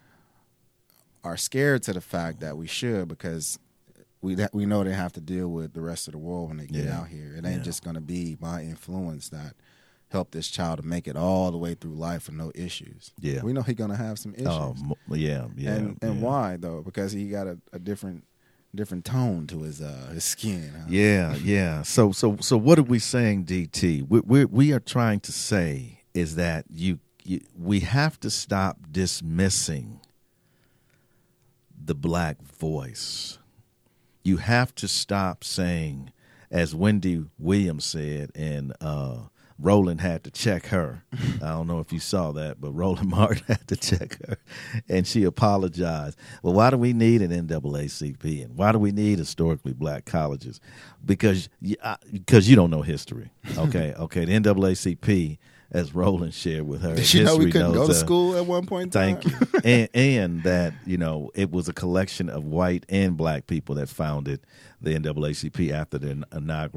are scared to the fact that we should, because we know they have to deal with the rest of the world when they get Yeah. out here. It ain't Yeah. just going to be my influence that help this child to make it all the way through life with no issues. Yeah. We know he's going to have some issues. Yeah. and yeah. why though? Because he got a different tone to his skin. Huh? Yeah. So what are we saying, DT? We are trying to say is that we have to stop dismissing the black voice. You have to stop saying, as Wendy Williams said, and Roland had to check her. I don't know if you saw that, but Roland Martin had to check her, and she apologized. Well, why do we need an NAACP, and why do we need historically black colleges? Because you don't know history. Okay. The NAACP, as Roland shared with her, Did you know we history couldn't go knows to her. school at one point in time? Thank you. and that, it was a collection of white and black people that founded the NAACP after the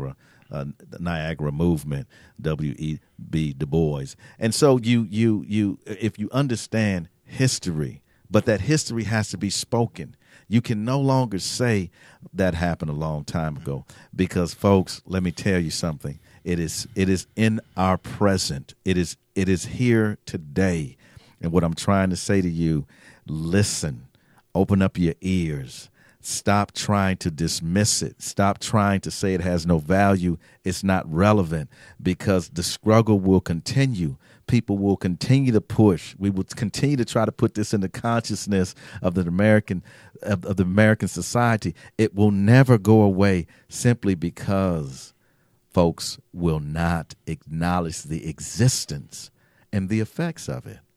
Niagara movement, W.E.B. Du Bois. And so you if you understand history, but that history has to be spoken. You can no longer say that happened a long time ago, because, folks, let me tell you something. It is in our present. It is here today. And what I'm trying to say to you, listen, open up your ears. Stop trying to dismiss it. Stop trying to say it has no value. It's not relevant, because the struggle will continue. People will continue to push. We will continue to try to put this in the consciousness of the American society. It will never go away, simply because folks will not acknowledge the existence and the effects of it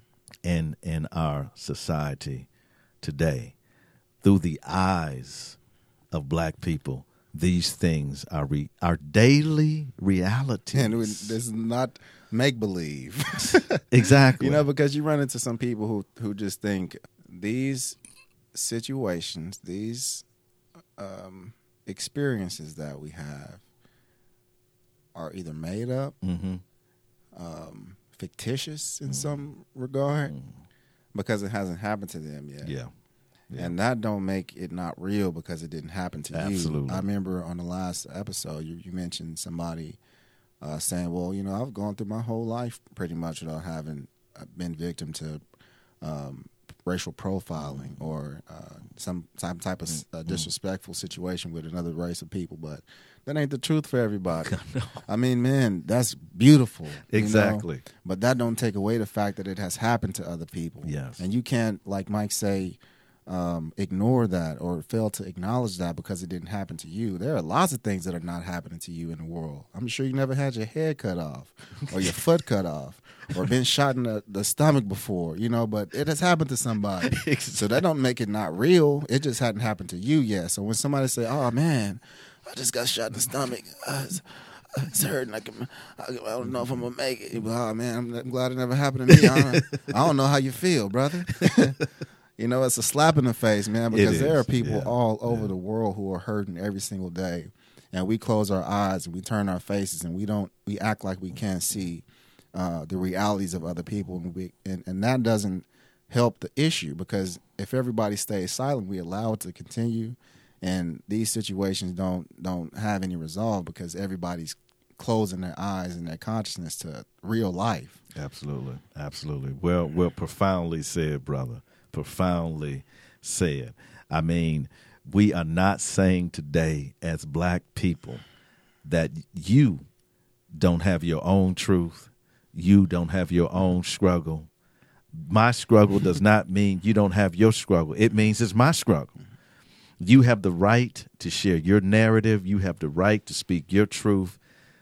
in our society today. Through the eyes of black people, these things are daily realities. And this is not make believe. Exactly. Because you run into some people who just think these situations, these experiences that we have are either made up, fictitious in some regard, because it hasn't happened to them yet. Yeah. And that don't make it not real because it didn't happen to you. Absolutely. I remember on the last episode, you mentioned somebody saying, well, I've gone through my whole life pretty much without having been victim to racial profiling or some type of disrespectful situation with another race of people. But that ain't the truth for everybody. No. I mean, man, that's beautiful. Exactly. But that don't take away the fact that it has happened to other people. Yes. And you can't, like Mike say, ignore that or fail to acknowledge that because it didn't happen to you. There are lots of things that are not happening to you in the world. I'm sure you never had your head cut off or your foot cut off or been shot in the stomach before, but it has happened to somebody. Exactly. So that don't make it not real. It just hadn't happened to you yet. So when somebody say, oh, man, I just got shot in the stomach, it's hurting. I don't know if I'm going to make it. Oh, man, I'm glad it never happened to me. I don't know how you feel, brother. It's a slap in the face, man, because there are people all over the world who are hurting every single day. And we close our eyes and we turn our faces and we act like we can't see the realities of other people. And that doesn't help the issue, because if everybody stays silent, we allow it to continue. And these situations don't have any resolve because everybody's closing their eyes and their consciousness to real life. Absolutely. Absolutely. Well, profoundly said, brother. Profoundly said. I mean, we are not saying today as black people that you don't have your own truth. You don't have your own struggle. My struggle does not mean you don't have your struggle. It means it's my struggle. You have the right to share your narrative. You have the right to speak your truth.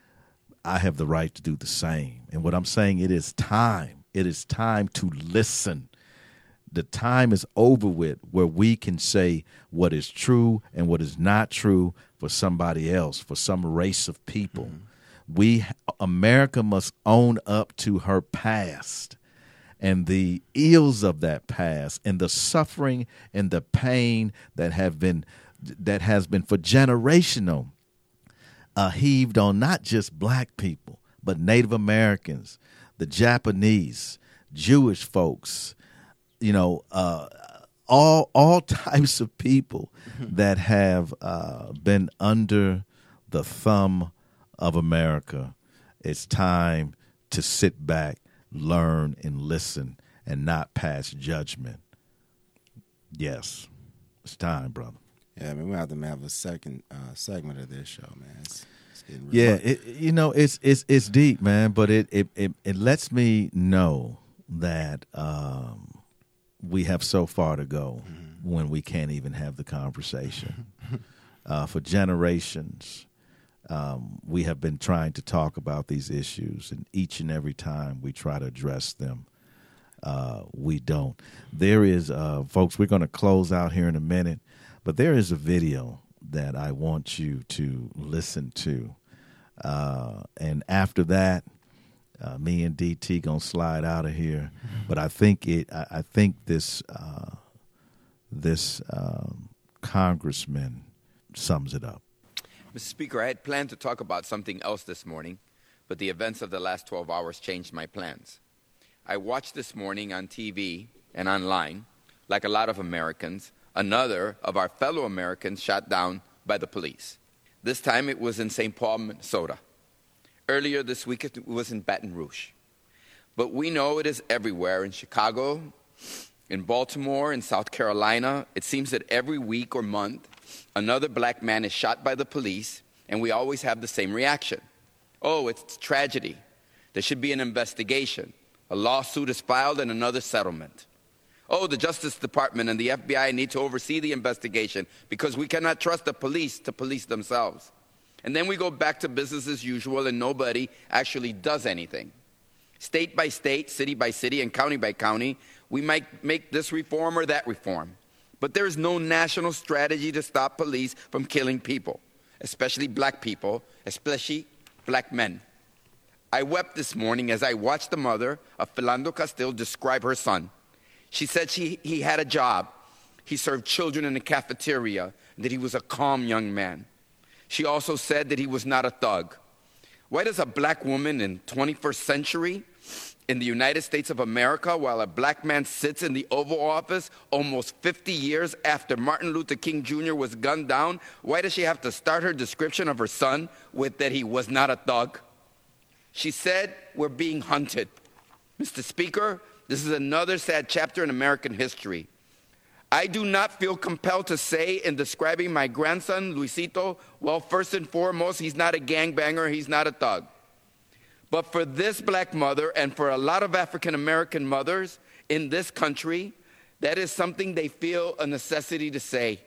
I have the right to do the same. And what I'm saying, it is time. It is time to listen. The time is over with where we can say what is true and what is not true for somebody else, for some race of people. America must own up to her past and the ills of that past and the suffering and the pain that have been that has been for generational heaved on not just black people, but Native Americans, the Japanese, Jewish folks, all types of people that have been under the thumb of America. It's time to sit back, learn, and listen, and not pass judgment. Yes, it's time, brother. Yeah, I mean, we have to have a second segment of this show, man. It's getting it's deep, man. But it lets me know that we have so far to go when we can't even have the conversation. For generations, we have been trying to talk about these issues, and each and every time we try to address them, we don't. There is, folks, we're going to close out here in a minute, but there is a video that I want you to listen to. And after that, me and DT gonna slide out of here. But I think this congressman sums it up. Mr. Speaker, I had planned to talk about something else this morning, but the events of the last 12 hours changed my plans. I watched this morning on TV and online, like a lot of Americans, another of our fellow Americans shot down by the police. This time it was in St. Paul, Minnesota. Earlier this week it was in Baton Rouge. But we know it is everywhere, in Chicago, in Baltimore, in South Carolina. It seems that every week or month, another black man is shot by the police, and we always have the same reaction. Oh, it's tragedy. There should be an investigation. A lawsuit is filed and another settlement. Oh, the Justice Department and the FBI need to oversee the investigation because we cannot trust the police to police themselves. And then we go back to business as usual and nobody actually does anything. State by state, city by city, and county by county, we might make this reform or that reform. But there is no national strategy to stop police from killing people, especially black people, especially black men. I wept this morning as I watched the mother of Philando Castile describe her son. She said he had a job. He served children in the cafeteria, and that he was a calm young man. She also said that he was not a thug. Why does a black woman in 21st century in the United States of America, while a black man sits in the Oval Office almost 50 years after Martin Luther King Jr. was gunned down, why does she have to start her description of her son with that he was not a thug? She said, we're being hunted. Mr. Speaker, this is another sad chapter in American history. I do not feel compelled to say in describing my grandson, Luisito, well, first and foremost, he's not a gangbanger, he's not a thug. But for this black mother and for a lot of African-American mothers in this country, that is something they feel a necessity to say.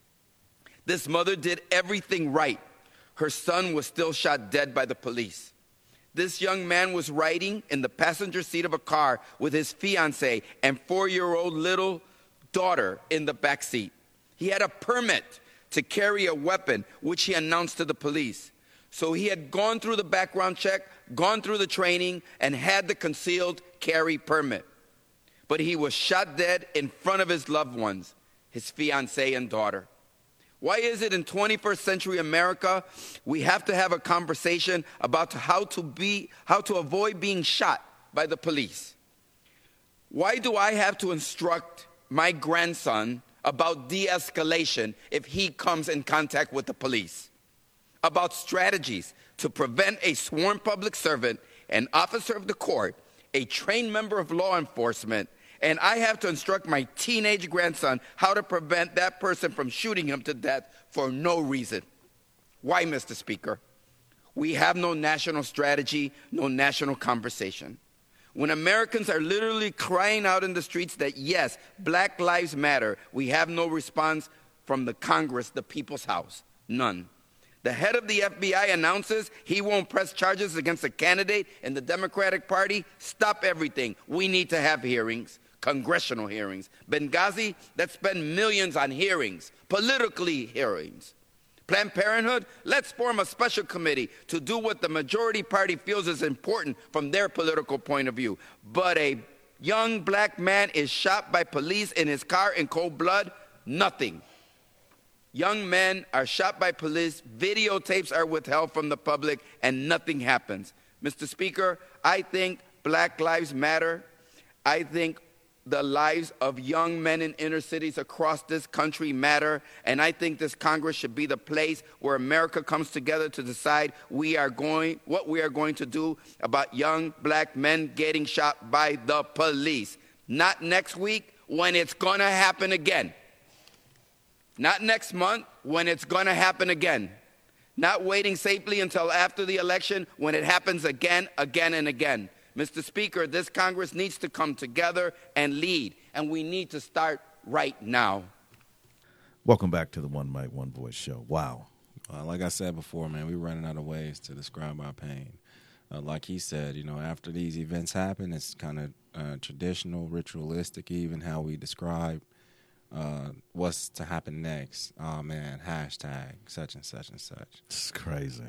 This mother did everything right. Her son was still shot dead by the police. This young man was riding in the passenger seat of a car with his fiancée and 4-year-old little daughter in the back seat. He had a permit to carry a weapon, which he announced to the police. So he had gone through the background check, gone through the training, and had the concealed carry permit. But he was shot dead in front of his loved ones, his fiancée and daughter. Why is it in 21st century America we have to have a conversation about how to avoid being shot by the police? Why do I have to instruct my grandson about de-escalation if he comes in contact with the police? About strategies to prevent a sworn public servant, an officer of the court, a trained member of law enforcement, and I have to instruct my teenage grandson how to prevent that person from shooting him to death for no reason. Why, Mr. Speaker? We have no national strategy, no national conversation. When Americans are literally crying out in the streets that, yes, Black Lives Matter, we have no response from the Congress, the People's House. None. The head of the FBI announces he won't press charges against a candidate in the Democratic Party. Stop everything. We need to have hearings. Congressional hearings. Benghazi, let's spend millions on hearings, politically hearings. Planned Parenthood, let's form a special committee to do what the majority party feels is important from their political point of view. But a young black man is shot by police in his car in cold blood, nothing. Young men are shot by police, videotapes are withheld from the public, and nothing happens. Mr. Speaker, I think Black Lives Matter. I think the lives of young men in inner cities across this country matter, and I think this Congress should be the place where America comes together to decide what we are going to do about young black men getting shot by the police. Not next week, when it's going to happen again. Not next month, when it's going to happen again. Not waiting safely until after the election, when it happens again, and again. Mr. Speaker, this Congress needs to come together and lead, and we need to start right now. Welcome back to the One Mic, One Voice show. Wow. Like I said before, man, we're running out of ways to describe our pain. Like he said, after these events happen, it's kind of traditional, ritualistic, even how we describe what's to happen next. Oh, man, hashtag such and such and such. It's crazy.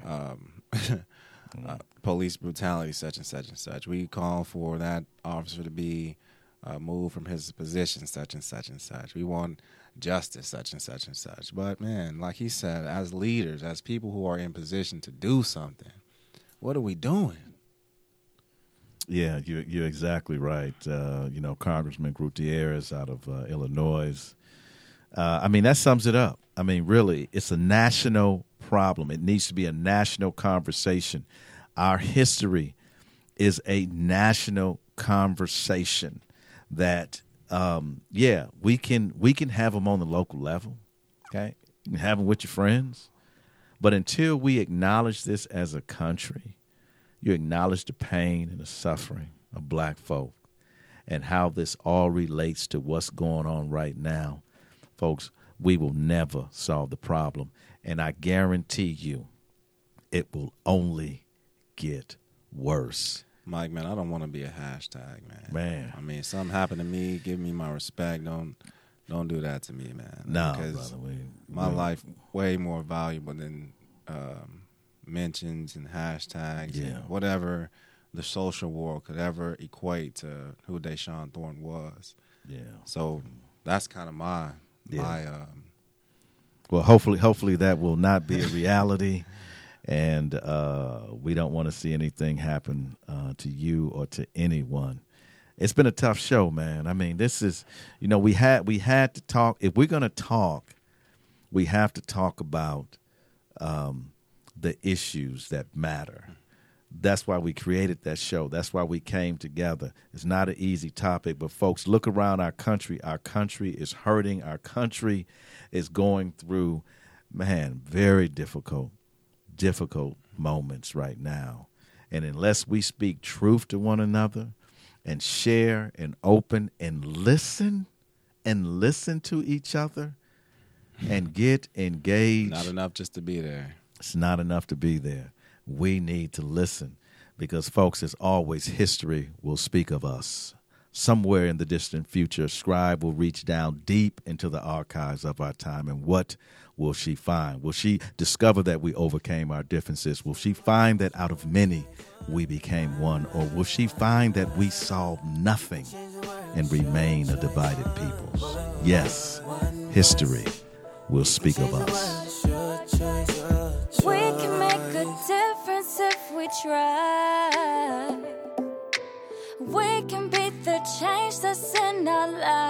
Police brutality, such and such and such. We call for that officer to be moved from his position, such and such and such. We want justice, such and such and such. But, man, like he said, as leaders, as people who are in position to do something, what are we doing? Yeah, you're exactly right. Congressman Gutierrez out of Illinois. That sums it up. Really, it's a national problem. It needs to be a national conversation. Our history is a national conversation that, we can have them on the local level. Okay, you can have them with your friends, but until we acknowledge this as a country, you acknowledge the pain and the suffering of black folk and how this all relates to what's going on right now, folks, we will never solve the problem. And I guarantee you it will only get worse. Mike, man, I don't want to be a hashtag, man. Something happened to me, give me my respect. Don't do that to me, man. No, because brother, my life way more valuable than mentions and hashtags and whatever the social world could ever equate to who Deshaun Thornton was. Yeah. So that's kind of my well, hopefully that will not be a reality, and we don't want to see anything happen to you or to anyone. It's been a tough show, man. This is, we had to talk. If we're going to talk, we have to talk about the issues that matter. That's why we created that show. That's why we came together. It's not an easy topic, but folks, look around our country. Our country is hurting. Our country is going through, very difficult moments right now. And unless we speak truth to one another and share and open and listen to each other and get engaged. Not enough just to be there. It's not enough to be there. We need to listen because, folks, as always, history will speak of us. Somewhere in the distant future, a scribe will reach down deep into the archives of our time, and what will she find? Will she discover that we overcame our differences? Will she find that out of many we became one? Or will she find that we saw nothing and remain a divided people? Yes, history will speak of us. We can make a difference if we try. We can be the change that's in our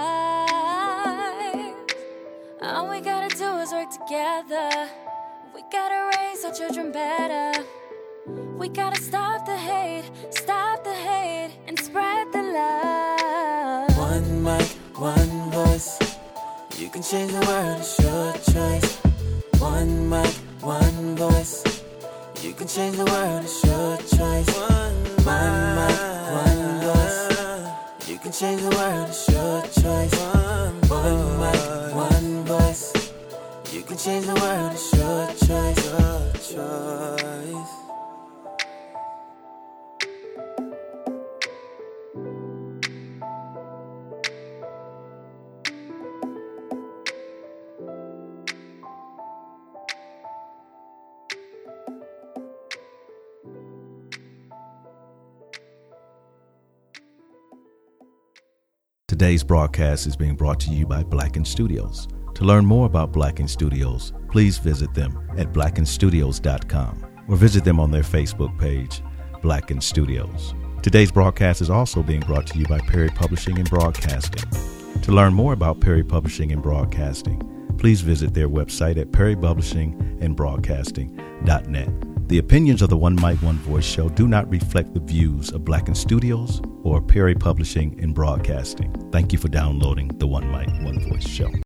lives. All we gotta do is work together. We gotta raise our children better. We gotta stop the hate, and spread the love. One mic, one voice. You can change the world, it's your choice. One mic, one voice. You can change the world, it's your choice. One mic, one voice. You can change the world, it's your choice. One mic, one voice. You can change the world, it's your choice. Your choice. Today's broadcast is being brought to you by Blacken Studios. To learn more about Blacken Studios, please visit them at blackenstudios.com or visit them on their Facebook page, Blacken Studios. Today's broadcast is also being brought to you by Perry Publishing and Broadcasting. To learn more about Perry Publishing and Broadcasting, please visit their website at perrypublishingandbroadcasting.net. The opinions of the One Mic, One Voice show do not reflect the views of Blacken Studios or Perry Publishing and Broadcasting. Thank you for downloading the One Mic, One Voice show.